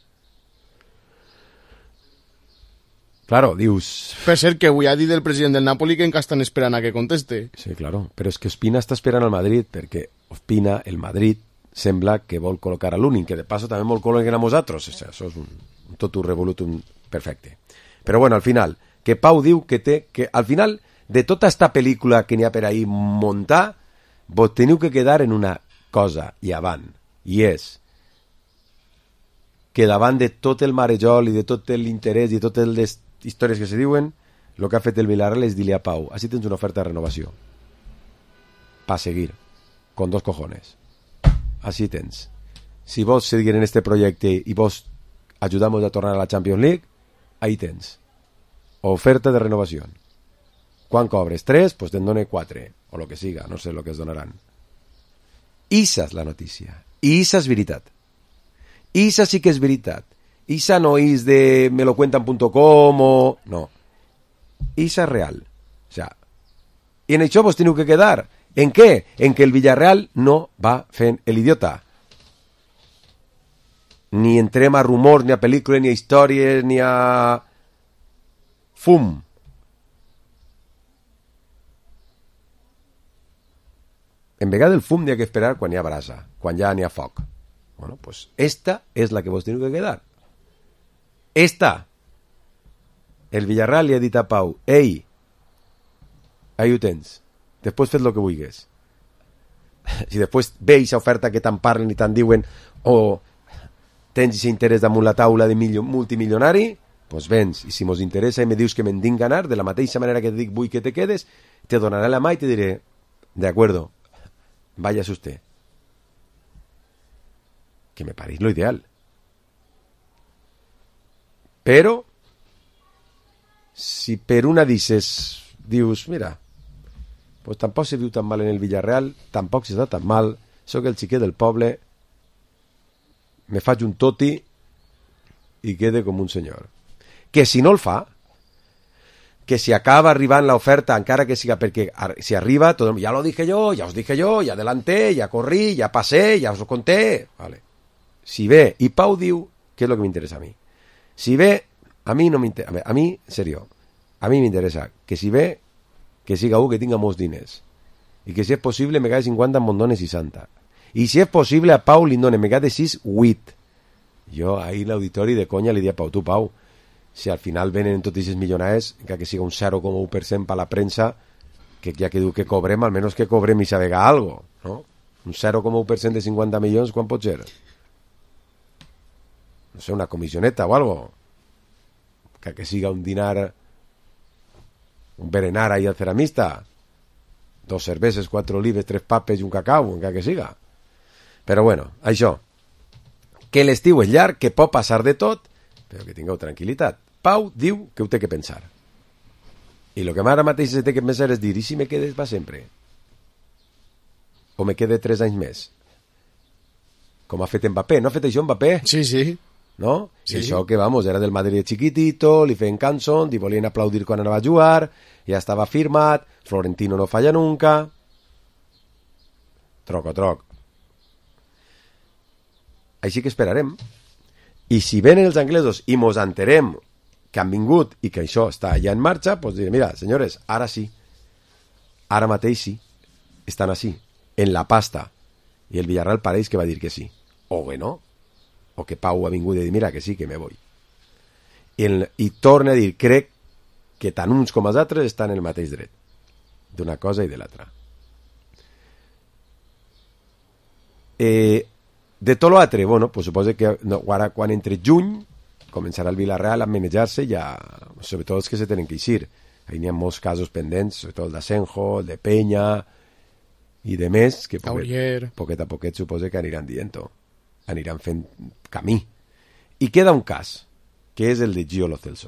Speaker 3: Claro, dius...
Speaker 6: Per ser que avui ha dit el president del Napoli que encara estan esperant a que conteste.
Speaker 3: Sí, claro, però és que Ospina està esperant al Madrid perquè Ospina, el Madrid, sembla que vol col·locar a Lunin, que de paso també vol col·locar a nosaltres. O sigui, això és un, un totum revolutum perfecte. Però bueno, al final, que Pau diu que té... que al final de tota esta pel·lícula que n'hi ha per ahí muntar, vos teniu que quedar en una cosa i avant, i és que davant de tot el marejol i de tot l'interès i de totes les històries que se diuen, el que ha fet el Villarreal és dir-li a Pau, així tens una oferta de renovació pa seguir con dos cojones, així tens, si vos seguir en este projecte i vos ajudamos a tornar a la Champions League, ahí tens oferta de renovació. Quan cobres tres, pues te'n done quatre o lo que siga, no sé lo que es donaran. Issa és la notícia, issa és veritat, issa sí que és veritat. Isa no és de me lo cuentan punto com o... No. Isa és real. O sea, i en això vos teniu que quedar. ¿En què? En que el Villarreal no va fent el idiota. Ni entrem a rumors, ni a pel·lícules, ni a històries, ni a... fum. En vegada del fum n'hi ha que esperar quan hi ha brasa, quan ja n'hi ha foc. Bueno, pues esta és la que vos teniu que quedar. Esta. El Villarreal li ha dit a Pau, ei, ahí ho tens, després fes el que vulguis. Si després veis aquesta oferta que tant parlen i tant diuen, o tens aquest interès damunt la taula de multimilionari, doncs vens, i si mos interessa i me dius que me'n tinc ganar, de la mateixa manera que te dic vull que te quedes, te donaré la mà i te diré, de acuerdo, vayas usted. Que me pareix lo ideal. Però, si per una dices, dius, mira, pues tampoc se viu tan mal en el Villarreal, tampoc se està tan mal, soc el xiquet del poble, me faig un toti i quede com un senyor. Que si no el fa, que si acaba arribant l'oferta, encara que siga perquè si arriba, todo, ya lo dije yo, ya os dije yo, ya adelanté, ya corrí, ya pasé, ya os lo conté. Vale. Si ve, i Pau diu, què és el que m'interessa a mi? Si ve, a mi no m'interessa, a mi, en serio, a mi m'interessa que si ve, que siga un que tinga molts diners, i que si és possible me quede cinquanta em dones seixanta. I si és possible a Pau li done me quede sis, vuit. Jo ahir l'auditori de conya li dia a Pau, tu Pau, si al final venen tots aquests milionars, encara que siga un zero coma u per cent per la premsa, que ja que diu que cobrem, almenys que cobrem i sabega algo, no? Un zero coma u per cent de cinquanta milions, quan pot ser? No sé, una comissioneta o algo. Que que siga un dinar, un berenar ahí al ceramista, dos cerveses, quatre olives, tres papes i un cacau, encara que siga. Però bueno, això, que l'estiu és llarg, que pot passar de tot, però que tingueu tranquil·litat. Pau diu que ho té que pensar. I el que ara mateix se té que pensar és dir, i si me quedes per sempre? O me quede tres anys més? Com ha fet Mbappé, no ha fet això Mbappé?
Speaker 6: Sí, sí.
Speaker 3: No?
Speaker 6: Sí.
Speaker 3: I això que, vamos, era del Madrid chiquitito, li feien cançons, li volien aplaudir quan anava a jugar, ja estava firmat, Florentino no falla nunca. Troc o troc. Així que esperarem. I si venen els anglesos i mos enterem que han vingut i que això està ja en marxa, doncs diré, mira, senyores, ara sí. Ara mateix sí. Estan així, en la pasta. I el Villarreal pareix que va dir que sí. O que no. O que Pau ha vingut i dir, mira, que sí, que me voy. I, el, i torna a dir, crec que tant uns com els altres estan en el mateix dret. D'una cosa i de l'altra. Eh... De tot l'altre, bueno, pues suposo que no, ara quan entre juny començarà el Villarreal a manejar-se ja, sobretot els que se tenen que eixir. Ahí n'hi ha molts casos pendents, sobretot el d'Asenjo, el de Peña i de més, que poquet, poquet a poquet suposo que aniran dient-ho, aniran fent camí. I queda un cas, que és el de Gio Lo Celso.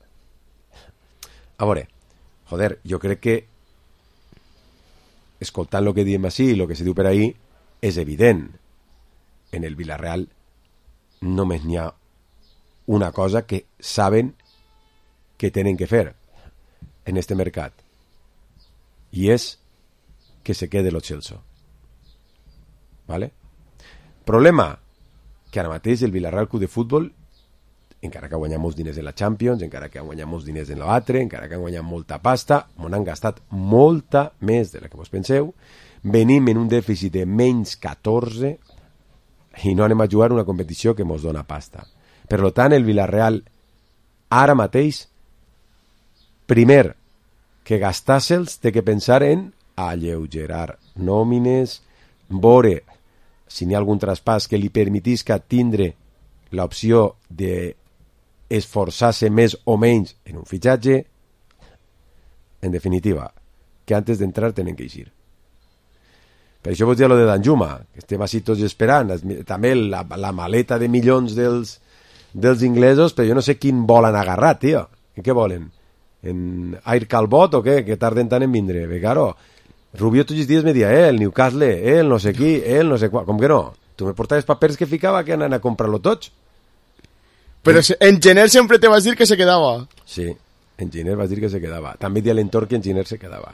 Speaker 3: A veure, joder, jo crec que escoltant el que diem així i el que se diu per ahí, és evident. En el Villarreal només n'hi ha una cosa que saben que tenen que fer en este mercat, i és que se quede Lo Celso. ¿Vale? Problema que ara mateix el Villarreal Club de Futbol, encara que ha guanyat molts diners en la Champions, encara que ha guanyat molts diners en l'altre, encara que ha guanyat molta pasta, on han gastat molta més de la que vos penseu, venim en un dèficit de menys catorze i no anem a jugar una competició que mos dona pasta. Per tant, el Villarreal ara mateix, primer que gastar-se'ls, té que pensar en alleugerar nòmines, veure si n'hi ha algun traspàs que li permetisca tindre l'opció d'esforçar-se més o menys en un fitxatge. En definitiva, que antes d'entrar tenen que eixir. Per això vos dir lo de Danjuma, que estem així tots esperant, també la, la maleta de milions dels, dels inglesos, però jo no sé quin vol han agarrat, tio. En què volen? En Air Calbot o què? Que tarden tant en vindre. Bé, claro, Rubio tots els dies me dia, eh, el Newcastle, eh, el no sé qui, eh, el no sé qual. Com que no? Tu me portaves papers que ficava que anan a comprar-lo tots.
Speaker 6: Però en Giner sempre te vas dir que se quedava.
Speaker 3: Sí, en Giner vas dir que se quedava. També dia l'entorn que en Giner se quedava.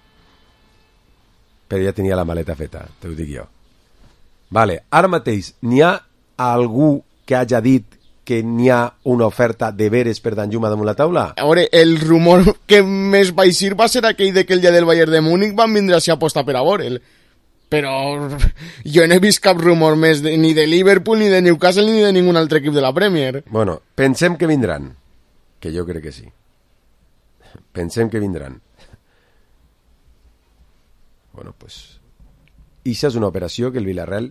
Speaker 3: Però ja tenia la maleta feta, te ho dic jo. Vale, ara mateix, n'hi ha algú que hagi dit que n'hi ha una oferta de veres per Danjuma damunt la taula?
Speaker 6: A veure, el rumor que més va eixir va ser aquell de que el dia del Bayern de Múnich van vindre així a apostar per a veure'l. Però jo no he vist cap rumor més de, ni de Liverpool, ni de Newcastle, ni de ningun altre equip de la Premier.
Speaker 3: Bueno, pensem que vindran, que jo crec que sí. Pensem que vindran. Bueno, pues ixa és una operació que el Villarreal,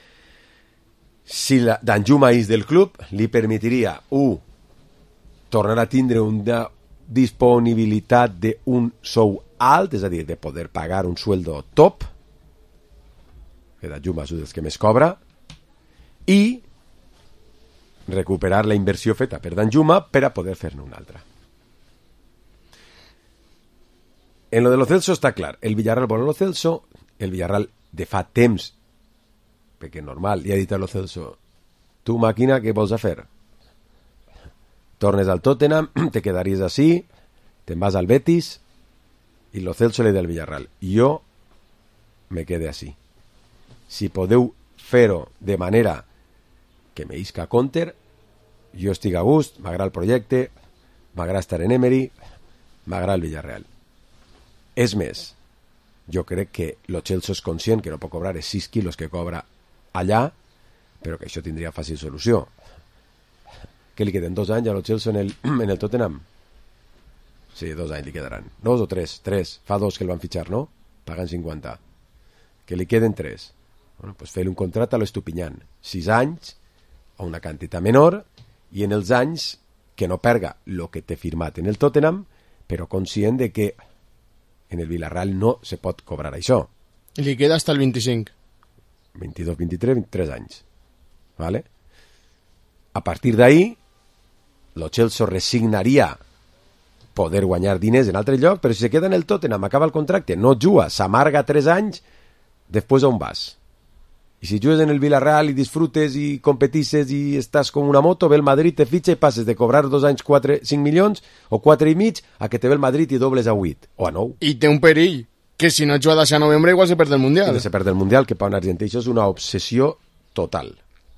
Speaker 3: si la Danjuma és del club, li permetiria u, tornar a tindre una disponibilitat d'un sou alt, és a dir, de poder pagar un sueldo top, que Danjuma és dels que més cobra, i recuperar la inversió feta per Danjuma per a poder fer-ne una altra. En lo de Lo Celso està clar, el Villarreal vol Lo Celso, el Villarreal de fa temps, perquè normal, li ha dit a Lo Celso, tu màquina, què vols fer? Tornes al Tottenham, te quedaries així, te'n vas al Betis i lo Celso le del Villarreal. Jo me quede així. Si podeu fer-ho de manera que me isca Conter, jo estic a gust, m'agrada el projecte, m'agrada estar en Emery, m'agrada el Villarreal. És més, jo crec que lo Chelsea és conscient que no pot cobrar els sis quilos que cobra allà, però que això tindria fàcil solució. Que li queden dos anys a lo Chelsea en el, en el Tottenham? Sí, dos anys li quedaran. Dos o tres, tres. Fa dos que el van fitxar, no? Pagant cinquanta. Que li queden tres. Bueno, pues fer-li un contracte a l'Estupinyant. Sis anys, a una quantitat menor, i en els anys que no perga el que té firmat en el Tottenham, però conscient de que en el Villarreal no se pot cobrar això.
Speaker 6: I li queda hasta el vint-i-cinc.
Speaker 3: vint-i-dos, vint-i-tres, vint-i-tres anys. ¿Vale? A partir d'ahí, lo Chelsea resignaria poder guanyar diners en altre lloc, però si se queda en el Tottenham, acaba el contracte, no juga, s'amarga tres anys, després on vas? I si jugues en el Villarreal i disfrutes i competisses i estàs com una moto, ve el Madrid, te fitxa i passes de cobrar dos anys quatre, cinc milions o quatre i mig a que te ve el Madrid i dobles a vuit o a nou.
Speaker 6: I té un perill, que si no juga d'això a novembre igual se perd el Mundial.
Speaker 3: I se perd el Mundial, que per un argentí això és una obsessió total.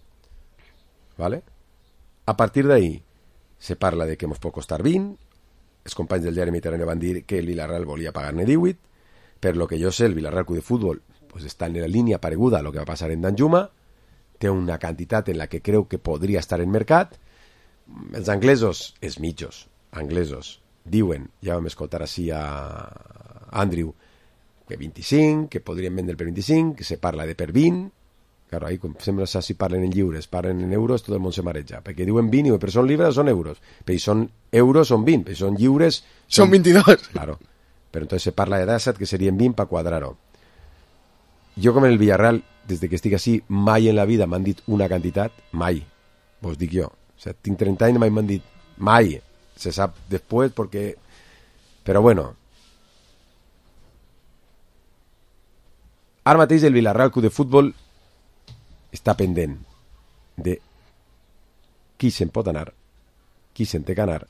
Speaker 3: ¿Vale? A partir d'ahí se parla de que ens pot costar vint, els companys del diari Mediterrani van dir que el Villarreal volia pagar-ne divuit, per lo que jo sé, el Villarreal Club de Futbol pues està en la línia pareguda a lo que va passar en Danjuma, té una quantitat en la que creu que podria estar en mercat. Els anglesos, els mitjos anglesos, diuen, ja vam escoltar així a Andrew, que vint-i-cinc, que podrien vendre per vint-i-cinc, que se parla de per vint. Claro, ahí com sembla que si parlen en lliures, parlen en euros, tot el món se mareja, perquè diuen vint i per són lliures són euros, però si són euros són vint, però si són lliures
Speaker 6: són, són vint-i-dos.
Speaker 3: Claro, però entonces se parla de d'asset que serien vint per quadrar-ho. Jo com en el Villarreal, des que estic així, mai en la vida m'han dit una quantitat, mai, vos dic jo. O sigui, tinc trenta anys, mai m'han dit, mai. Se sap després perquè... Però bueno. Ara mateix el Villarreal Club de Futbol està pendent de qui se'n pot anar, qui se'n té que anar,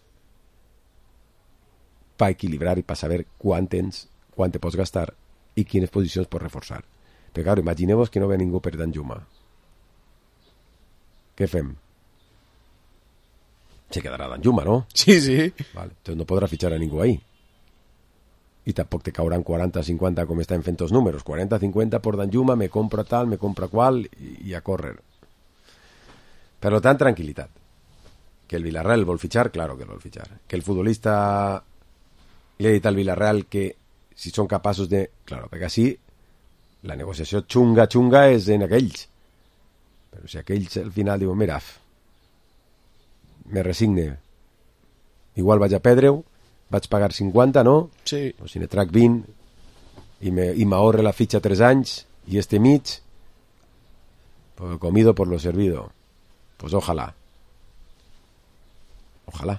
Speaker 3: per equilibrar i per saber quant tens, quant te pots gastar i quines posicions pots reforçar. Però, claro, imagineu-vos que no ve ningú per Danjuma. Què fem? Se quedarà Danjuma, no?
Speaker 6: Sí, sí.
Speaker 3: Vale. Entonces no podrà fitxar a ningú ahí. I tampoc te cauran quaranta cinquanta com estan fent els números. quaranta cinquanta por Danjuma, me compro tal, me compro qual, i, i a córrer. Per tant, tranquil·litat. Que el Villarreal vol fitxar, claro que el vol fitxar. Que el futbolista li ha dit al Villarreal que si són capaços de... Claro, perquè així la negociació xunga, xunga és en aquells. Però si aquells al final diuen, mira, me resigne, igual vaig a perdre-ho, vaig pagar cinquanta, no?
Speaker 6: Sí.
Speaker 3: O si ne trac vint i m'ahorre la fitxa tres anys i este mig, pues comido por lo servido. Pues ojalá. Ojalá.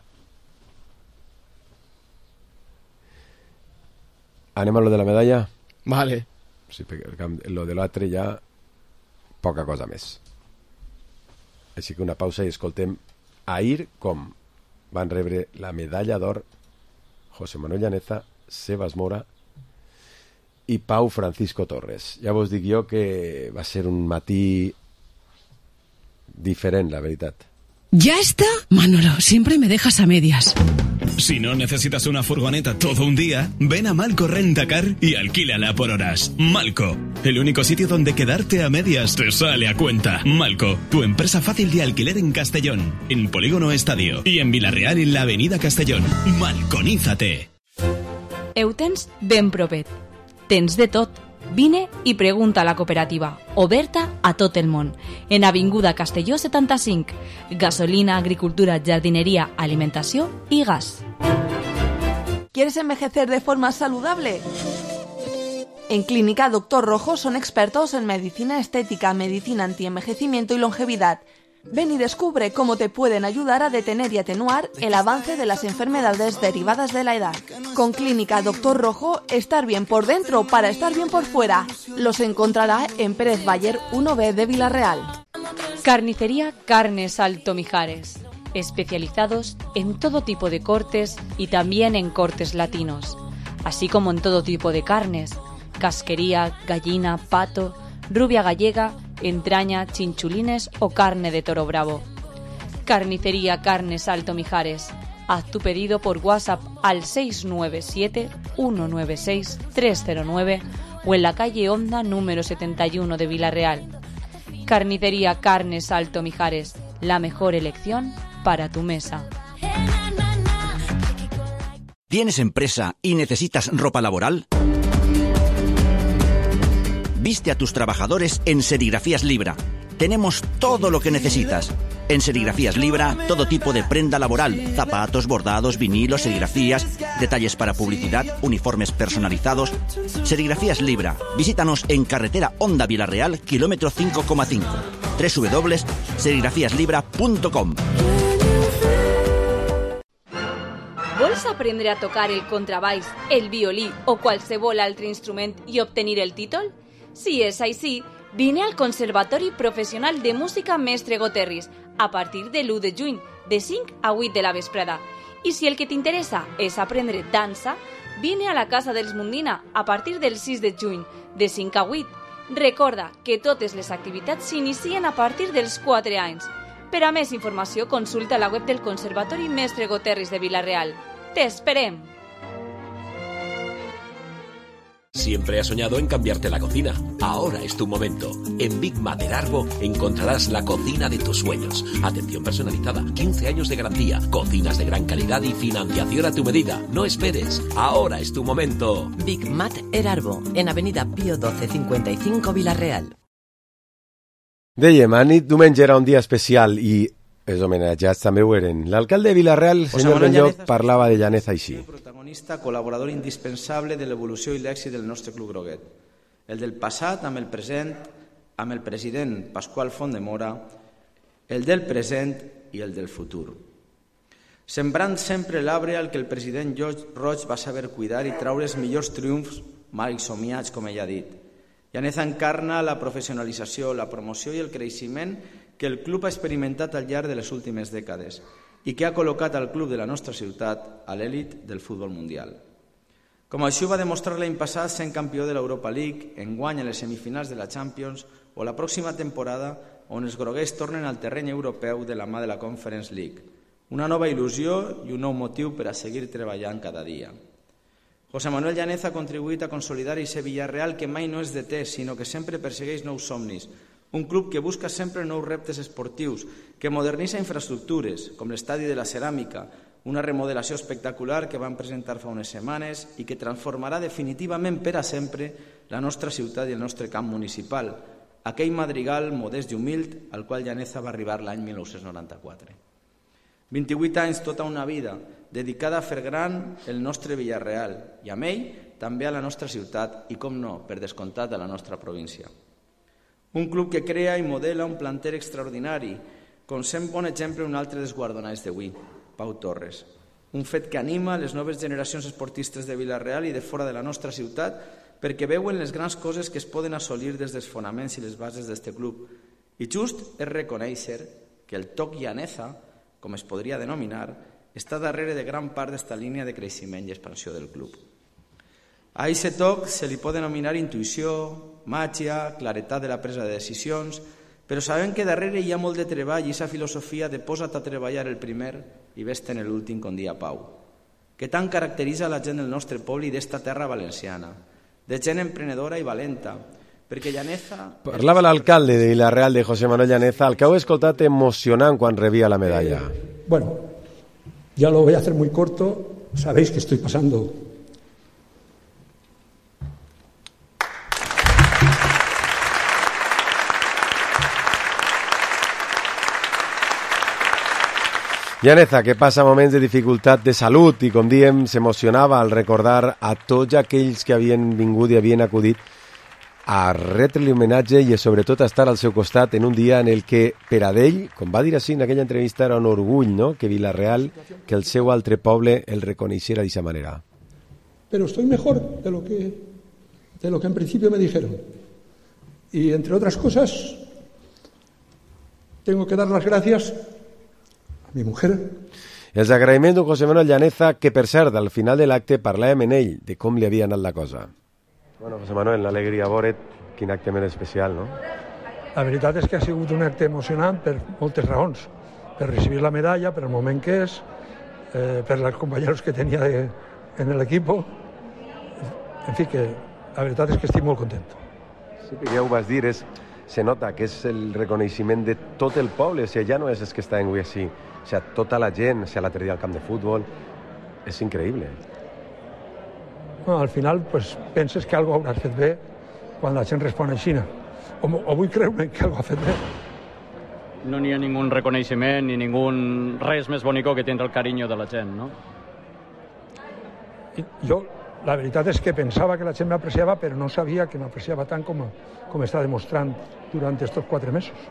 Speaker 3: Anem a lo de la medalla?
Speaker 6: Vale.
Speaker 3: Sí, perquè lo de l'altre ja poca cosa més. Així que una pausa i escoltem ahir com van rebre la medalla d'or José Manuel Llaneza, Sebas Mora i Pau Francisco Torres. Ja vos dic jo que va ser un matí diferent, la veritat.
Speaker 13: ¿Ya está? Manolo, siempre me dejas a medias.
Speaker 14: Si no necesitas una furgoneta todo un día, ven a Malco Rentacar y alquílala por horas. Malco, el único sitio donde quedarte a medias te sale a cuenta. Malco, tu empresa fácil de alquiler en Castellón, en Polígono Estadio y en Villarreal en la Avenida Castellón. Malconízate.
Speaker 7: Eutens ben propet. Tens de tot. Vine i pregunta a la cooperativa, oberta a tot el món, en Avinguda Castelló setanta-cinc, gasolina, agricultura, jardinería, alimentació i gas.
Speaker 9: ¿Quieres envejecer de forma saludable? En Clínica Doctor Rojo son expertos en medicina estética, medicina antienvejecimiento y longevidad. Ven y descubre cómo te pueden ayudar a detener y atenuar el avance de las enfermedades derivadas de la edad. Con Clínica Doctor Rojo, estar bien por dentro para estar bien por fuera. Los encontrará en Pérez Bayer uno B de Villarreal.
Speaker 7: Carnicería Carnes Alto Mijares, especializados en todo tipo de cortes y también en cortes latinos, así como en todo tipo de carnes, casquería, gallina, pato, rubia gallega, entraña, chinchulines o carne de toro bravo. Carnicería Carnes Alto Mijares. Haz tu pedido por WhatsApp al seis nueve siete, uno nueve seis, tres cero nueve o en la calle Honda número setenta y uno de Vilarreal. Carnicería Carnes Alto Mijares, la mejor elección para tu mesa.
Speaker 15: ¿Tienes empresa y necesitas ropa laboral? Viste a tus trabajadores en Serigrafías Libra. Tenemos todo lo que necesitas. En Serigrafías Libra, todo tipo de prenda laboral, zapatos, bordados, vinilos, serigrafías, detalles para publicidad, uniformes personalizados. Serigrafías Libra. Visítanos en carretera Honda Vilarreal, kilómetro cinco coma cinco. doble u doble u doble u punto serigrafías libra punto com.
Speaker 7: Vols aprendre a tocar el contrabaix, el violí o qualsevol altre instrument i obtenir el títol? Si és així, vine al Conservatori Professional de Música Mestre Goterris a partir de l'u de juny, de cinc a vuit de la vesprada. I si el que t'interessa és aprendre dansa, vine a la Casa dels Mundina a partir del sis de juny, de cinc a vuit. Recorda que totes les activitats s'inicien a partir dels quatre anys. Per a més informació, consulta la web del Conservatori Mestre Goterris de Vilarreal. ¡Te esperem!
Speaker 16: Siempre has soñado en cambiarte la cocina. Ahora es tu momento. En Big Mater Arbo encontrarás la cocina de tus sueños. Atención personalizada, quince años de garantía, cocinas de gran calidad y financiación a tu medida. No esperes. Ahora es tu momento.
Speaker 17: Big Mater Arbo, en Avenida Pío doce cincuenta y cinco, Vilarreal.
Speaker 3: Dèiem, anit diumenge era un dia especial i els homenatjats també ho eren. L'alcalde de Vilarreal, senyor Benlloc, parlava de Llaneza així.
Speaker 18: Protagonista, col·laborador indispensable de l'evolució i l'èxit del nostre club groguet. El del passat amb el present, amb el president Pasqual Font-de-Mora, el del present i el del futur. Sembrant sempre l'arbre al que el president George Roig va saber cuidar i traure els millors triomfs mal somiats, com ell ha dit. Llaneza encarna la professionalització, la promoció i el creixement que el club ha experimentat al llarg de les últimes dècades i que ha col·locat al club de la nostra ciutat a l'èlit del futbol mundial. Com això va demostrar l'any passat sent campió de l'Europa League, enguany a les semifinals de la Champions o la pròxima temporada on els groguers tornen al terreny europeu de la mà de la Conference League. Una nova il·lusió i un nou motiu per a seguir treballant cada dia. José Manuel Llaneza ha contribuït a consolidar i ser Villarreal que mai no és deté, sinó que sempre persegueix nous somnis. Un club que busca sempre nous reptes esportius, que modernitza infraestructures, com l'estadi de la Ceràmica, una remodelació espectacular que van presentar fa unes setmanes i que transformarà definitivament per a sempre la nostra ciutat i el nostre camp municipal, aquell madrigal modest i humil al qual Llaneza va arribar l'any mil nou-cents noranta-quatre. vint-i-vuit anys, tota una vida, dedicada a fer gran el nostre Villarreal i amb ell també a la nostra ciutat i, com no, per descomptat, a la nostra província. Un club que crea i modela un planter extraordinari, com sent bon exemple un altre dels guardonats d'avui, Pau Torres. Un fet que anima les noves generacions esportistes de Vilarreal i de fora de la nostra ciutat perquè veuen les grans coses que es poden assolir des dels fonaments i les bases d'este club. I just és reconèixer que el toc Llaneza, com es podria denominar, està darrere de gran part d'esta línia de creixement i expansió del club. A aquest toc se li pot denominar intuïció, màgia, claretat de la presa de decisions, però sabem que darrere hi ha molt de treball i aquesta filosofia de posa't a treballar el primer i vés-te'n l'últim, com dia Pau, que tant caracteritza la gent del nostre poble i d'esta terra valenciana, de gent emprenedora i valenta, perquè Llaneza...
Speaker 3: Parlava l'alcalde de Vilarreal, de José Manuel Llaneza, el que heu escoltat emocionant quan rebia la medalla.
Speaker 4: Eh, bueno, ya lo voy a hacer muy corto, sabéis que estoy pasando...
Speaker 3: Llaneza, que passa moments de dificultat de salut i, com diem, s'emocionava al recordar a tots aquells que havien vingut i havien acudit a retre-li homenatge i sobretot a estar al seu costat en un dia en el que per a d'ell, com va dir així en aquella entrevista, era un orgull, no?, que Vilarreal, que el seu altre poble el reconeixiera d'aquesta manera.
Speaker 4: Pero estoy mejor de lo que de lo que en principio me dijeron. Y entre otras cosas, tengo que dar las gracias a mi mujer.
Speaker 3: Els agraïments d'un José Manuel Llaneza, que per cert, al final de l'acte parlàvem en ell de com li havia anat la cosa. Bueno, José Manuel, l'alegria a veure't, quin acte més especial, no?
Speaker 4: La veritat és que ha sigut un acte emocionant per moltes raons. Per recibir la medalla, per el moment que és, eh, per els companys que tenia de, en l'equip. En fi, que la veritat és que estic molt content.
Speaker 3: Sí, que ja ho vas dir, és, se nota que és el reconeixement de tot el poble, o sigui, ja no és els que estan avui així, o sigui, tota la gent, o sigui, l'altre dia al camp de futbol, és increïble.
Speaker 4: No, al final, pues, penses que algo hauràs fet bé quan la gent respon així. O, o vull creure que algo ha fet bé.
Speaker 11: No n'hi ha ningú reconeixement ni ningú res més bonico que tindre el carinyo de la gent, no?
Speaker 4: I jo, la veritat és que pensava que la gent m'apreciava, però no sabia que m'apreciava tant com, com està demostrant durant aquests quatre mesos.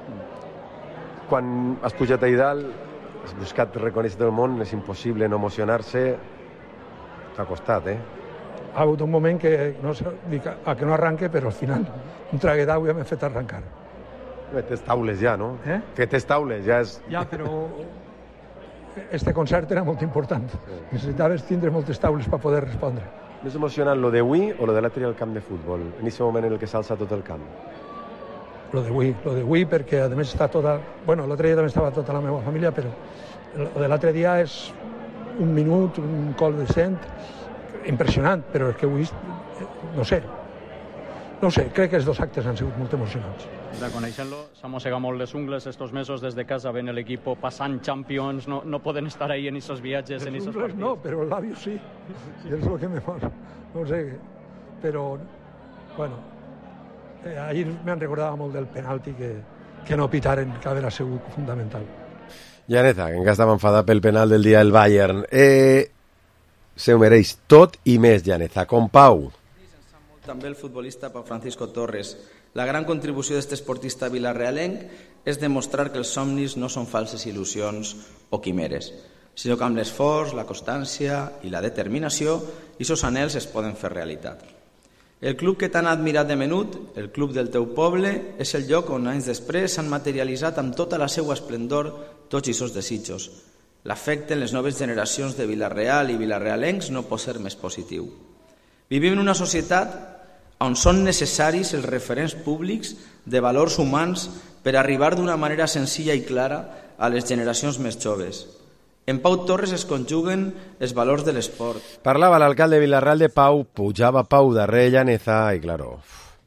Speaker 3: Quan has pujat a dalt, has buscat reconèixer del món, és impossible no emocionar-se, t'ha costat, eh?
Speaker 4: Ha hagut un moment que no, dic, a que no arranque, però al final un traguet d'aigua m'ha fet arrencar.
Speaker 3: Tens taules ja, no?
Speaker 4: Eh?
Speaker 3: Que tens taules, ja és...
Speaker 4: Ja, però este concert era molt important. Necessitaves tindre moltes taules per poder respondre.
Speaker 3: Més emocionant lo d'avui o lo de l'altre dia al camp de futbol? En aquest moment en el que s'alça tot el camp.
Speaker 4: Lo d'avui, lo d'avui perquè a més està tota... Bueno, l'altre dia també estava tota la meva família, però lo de l'altre dia és un minut, un col decent, impressionant, però és que avui, no sé, no sé, crec que els dos actes han sigut molt emocionants.
Speaker 11: Reconeixent-lo, s'ha mossegat molt les ungles estos mesos des de casa, ven l'equip passant Champions, no, no poden estar ahí en esos viatges, en esos partits.
Speaker 4: No, però el labio sí, i és el que me fa, no sé, però, bueno, eh, ahir me'n recordava molt del penalti que, que no pitaren, que haver sigut fundamental.
Speaker 3: Llaneza, que encara estava enfadat pel penal del dia del Bayern. Eh... Se ho mereix tot i més, Llaneza. Com Pau.
Speaker 18: També el futbolista Pau Francisco Torres. La gran contribució d'aquest esportista vilarrealenc és demostrar que els somnis no són falses il·lusions o quimeres, sinó que amb l'esforç, la constància i la determinació, aquests anhels es poden fer realitat. El club que t'han admirat de menut, el club del teu poble, és el lloc on anys després s'han materialitzat amb tota la seva esplendor tots aquests desitjos. L'afecte en les noves generacions de Vila-real i vilarrealencs no pot ser més positiu. Vivim en una societat on són necessaris els referents públics de valors humans per arribar d'una manera senzilla i clara a les generacions més joves. En Pau Torres es conjuguen els valors de l'esport.
Speaker 3: Parlava l'alcalde de Vila-real de Pau, pujava Pau darrere Llaneza i, claro...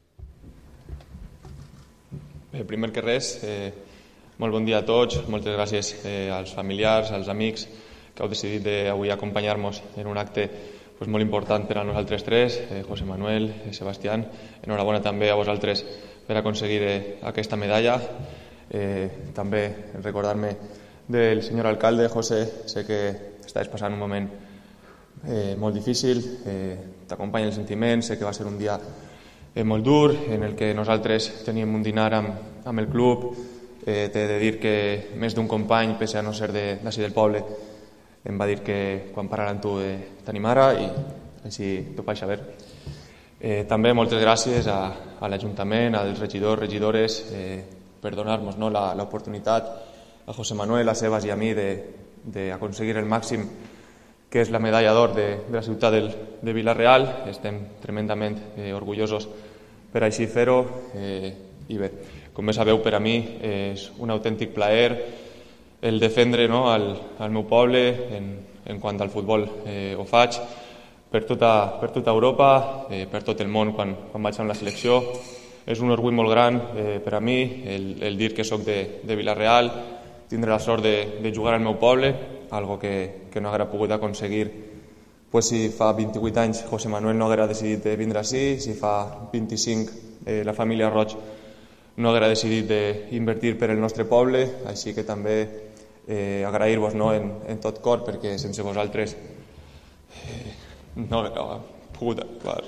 Speaker 5: Bé, primer que res... Eh... Molt bon dia a tots, moltes gràcies eh, als familiars, als amics que heu decidit d'avui acompanyar-nos en un acte pues, molt important per a nosaltres tres, eh, José Manuel, eh, Sebastián. Enhorabona també a vosaltres per aconseguir eh, aquesta medalla. Eh, també recordar-me del senyor alcalde, José, sé que estàs passant un moment eh, molt difícil, eh, t'acompanya el sentiment, sé que va ser un dia eh, molt dur, en el que nosaltres teníem un dinar amb, amb el club. Eh, T'he de dir que més d'un company, pese a no ser d'ací del poble, em va dir que quan parlara amb tu eh, t'animara i així t'ho vaig saber. Eh, també moltes gràcies a, a l'Ajuntament, als regidors, regidores, eh, per donar-nos no, l'oportunitat, a José Manuel, a Sebas i a mi, d'aconseguir el màxim que és la medalla d'or de, de la ciutat del, de Vila-real. Estem tremendament eh, orgullosos per així fer-ho. Eh, I bé, com bé sabeu, per a mi és un autèntic plaer el defendre no, al, al meu poble en, en quant al futbol eh, ho faig per tota, per tota Europa, eh, per tot el món quan, quan vaig amb la selecció. És un orgull molt gran eh, per a mi el, el dir que soc de, de Vila-real, tindre la sort de, de jugar al meu poble, algo que, que no haguera pogut aconseguir pues, si fa vint-i-vuit anys José Manuel no haguera decidit de vindre ací, si fa vint-i-cinc eh, la família Roig no haguera decidit d'invertir per el nostre poble, així que també eh, agrair-vos no, en, en tot cor, perquè sense vosaltres eh, no haguera pogut actuar.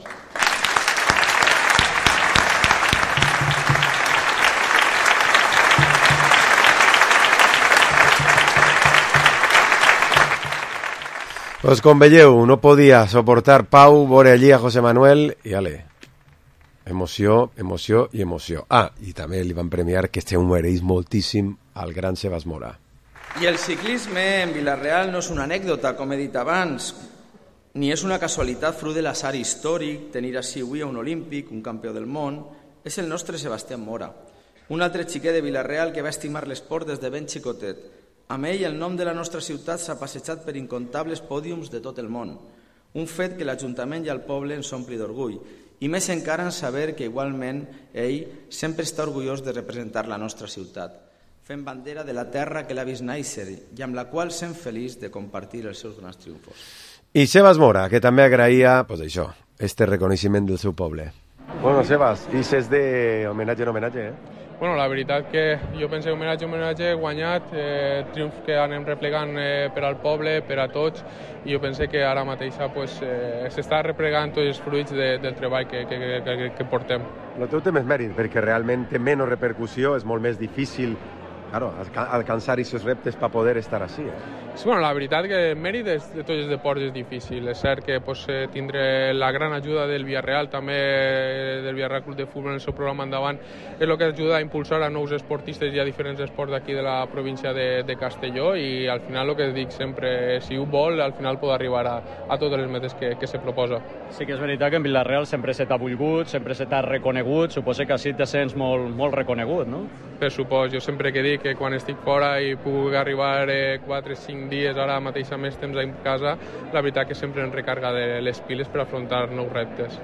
Speaker 3: Pues com veieu, no podia soportar Pau veure allí a José Manuel i ale, Emoció, emoció i emoció. Ah, i també li van premiar, que este ho mereix moltíssim, al gran Sebas Mora.
Speaker 18: I el ciclisme en Vila-real no és una anècdota, com he dit abans, ni és una casualitat fruit de l'atzar històric tenir així avui a un olímpic, un campió del món. És el nostre Sebastián Mora, un altre xiquet de Vila-real que va estimar l'esport des de ben xicotet. Amb ell, el nom de la nostra ciutat s'ha passejat per incontables pòdiums de tot el món, un fet que l'Ajuntament i el poble ens ompli d'orgull, i més encara en saber que igualment ell sempre està orgullós de representar la nostra ciutat, fent bandera de la terra que l'ha vist néixer i amb la qual sent feliç de compartir els seus grans triomfos.
Speaker 3: I Sebas Mora, que també agraïa, pues això, este reconeixement del seu poble. Bueno, Sebas, dices de homenatge en homenatge, eh?
Speaker 5: Bueno, la veritat que jo penso que homenatge, homenatge, guanyat, eh, triomf que anem replegant eh, per al poble, per a tots, i jo penso que ara mateix pues, eh, s'està replegant tots els fruits de, del treball que, que, que, que portem.
Speaker 3: El teu té més mèrit, perquè realment té menys repercussió, és molt més difícil claro, alcançar aquests reptes per poder estar així. Eh?
Speaker 5: Sí, bueno, la veritat que el mèrit de, de tots els deports és difícil. És cert que pues, eh, tindre la gran ajuda del Villarreal, també del Villarreal Club de Futbol en el seu programa endavant, és el que ajuda a impulsar a nous esportistes i a diferents esports d'aquí de la província de, de Castelló, i al final el que dic sempre, si ho vol, al final pot arribar a, a totes les metes que, que se proposa.
Speaker 11: Sí que és veritat que en Villarreal sempre se t'ha volgut, sempre se t'ha reconegut, suposo que així te sents molt, molt reconegut, no?
Speaker 5: Per supòs, jo sempre que dic que quan estic fora i puc arribar eh, quatre o cinc dies ara mateix a més temps a casa, la veritat que sempre em recarga de les piles per afrontar nous reptes.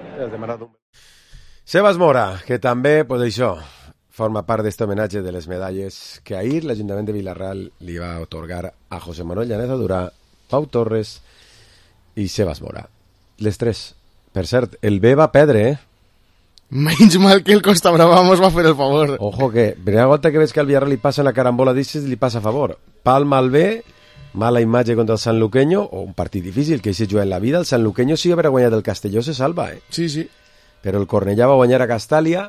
Speaker 3: Sebas Mora, que també, pues això, forma part d'aquest homenatge de les medalles que ahir l'Ajuntament de Vila-real li va atorgar a José Manuel Llaneza Durà, Pau Torres i Sebas Mora. Les tres. Per cert, el B va perdre, eh?
Speaker 6: Menys mal que el Costa Brava mos va fer el favor.
Speaker 3: Ojo que, primera volta que veig que al Villarreal li passa una carambola d'ixes, li passa a favor. Palma al B, mala imatge contra el Sanluqueño, o un partit difícil que hi se juga en la vida. El Sanluqueño, si haver guanyat el Castelló, se salva, eh?
Speaker 6: Sí, sí.
Speaker 3: Però el Cornellà va guanyar a Castàlia,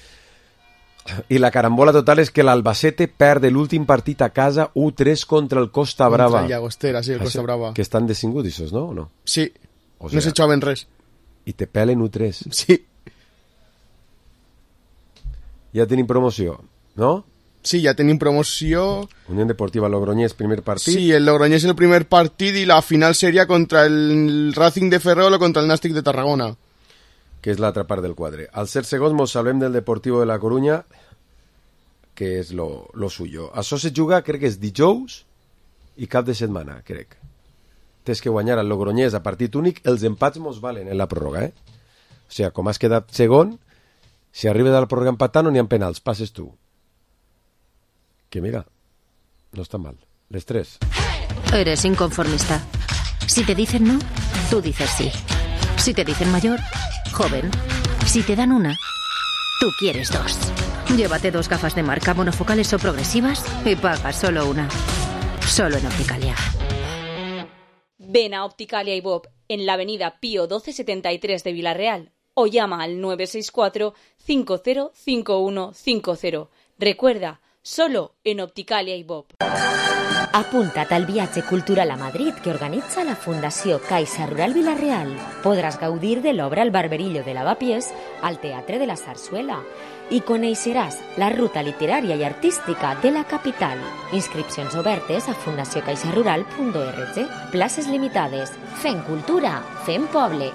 Speaker 3: i la carambola total és que l'Albacete perd l'últim partit a casa u tres contra el Costa Brava.
Speaker 6: Contra el Llagostera, sí, el Costa Brava.
Speaker 3: Que estan detinguts, no? ¿O no?
Speaker 6: Sí,
Speaker 3: o sea,
Speaker 6: no s'echaven res.
Speaker 3: I te pelen u tres.
Speaker 6: Sí.
Speaker 3: Ja tenim promoció, no?
Speaker 6: Sí, ja tenim promoció.
Speaker 3: Unión Deportiva Logroñés, primer partit.
Speaker 6: Sí, el Logroñés el primer partit i la final seria contra el Racing de Ferrol o contra el Nàstic de Tarragona.
Speaker 3: Que és l'altra part del quadre. Al ser segons mos salvem del Deportivo de la Coruña, que és lo, lo suyo. Això se juga, crec que és dijous i cap de setmana, crec. Tens que guanyar al Logroñés a partit únic, els empats mos valen en la pròrroga, eh? O sigui, com has quedat segon, si arribes al pròrroga empatant no n'hi ha penals, passes tu. Que mira, no está mal. Les tres.
Speaker 19: Eres inconformista. Si te dicen no, tú dices sí. Si te dicen mayor, joven. Si te dan una, tú quieres dos. Llévate dos gafas de marca monofocales o progresivas y paga solo una. Solo en Opticalia.
Speaker 7: Ven a Opticalia y Bob en la avenida Pío doce setenta y tres de Vila-real o llama al nueve seis cuatro cinco cero cinco uno cinco cero. Recuerda, solo en Opticalia y Bob.
Speaker 8: Apunta't al viatge cultural a Madrid que organitza la Fundació Caixa Rural Vila-real. Podràs gaudir de l'obra El barberillo de Lavapiés al Teatre de la Zarzuela i coneixeràs la ruta literària i artística de la capital. Inscripcions obertes a fundació caixa rural punt org. Places limitades. Fem cultura, fem poble.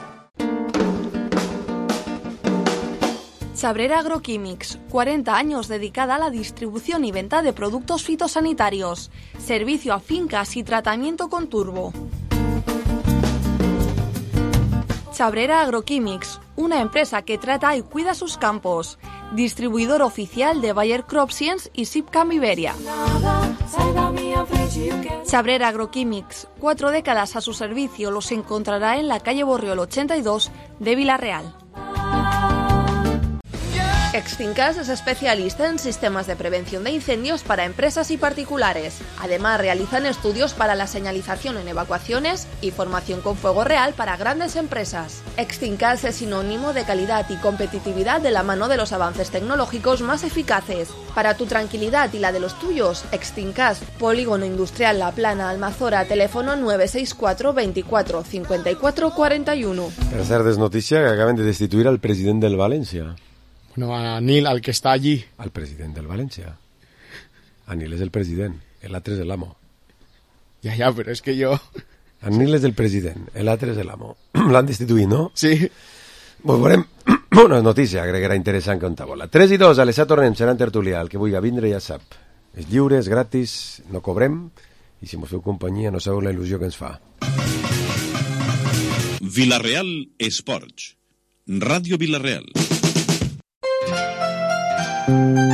Speaker 9: Chabrera Agroquímics, cuarenta años dedicada a la distribución y venta de productos fitosanitarios, servicio a fincas y tratamiento con turbo. Chabrera Agroquímics, una empresa que trata y cuida sus campos, distribuidor oficial de Bayer CropScience y Sipcam Iberia. Chabrera Agroquímics, cuatro décadas a su servicio, los encontrará en la calle Borriol ochenta y dos de Vila-real. Extincas es especialista en sistemas de prevención de incendios para empresas y particulares. Además, realizan estudios para la señalización en evacuaciones y formación con fuego real para grandes empresas. Extincas es sinónimo de calidad y competitividad de la mano de los avances tecnológicos más eficaces. Para tu tranquilidad y la de los tuyos, Extincas, Polígono Industrial La Plana, Almazora, teléfono nueve seis cuatro veinticuatro cincuenta y cuatro cuarenta y uno.
Speaker 3: Per cert, és notícia que acaben de destituir al president del València.
Speaker 6: No, a Nil, al que està allí.
Speaker 3: Al president del València. Anil és el president, l'altre és l'amo.
Speaker 6: Ja, ja, però és que jo...
Speaker 3: Anil és el president, l'altre és l'amo. L'han destituït, no?
Speaker 6: Sí.
Speaker 3: Pues veurem una notícia, crec que era interessant que contar-la. tres i dos, a les set tornem, serà en tertulià. El que vulgui vindre ja sap. És lliure, és gratis, no cobrem, i si mos feu companyia no sabeu la il·lusió que ens fa.
Speaker 2: Vilareal Esports. Ràdio Vilareal.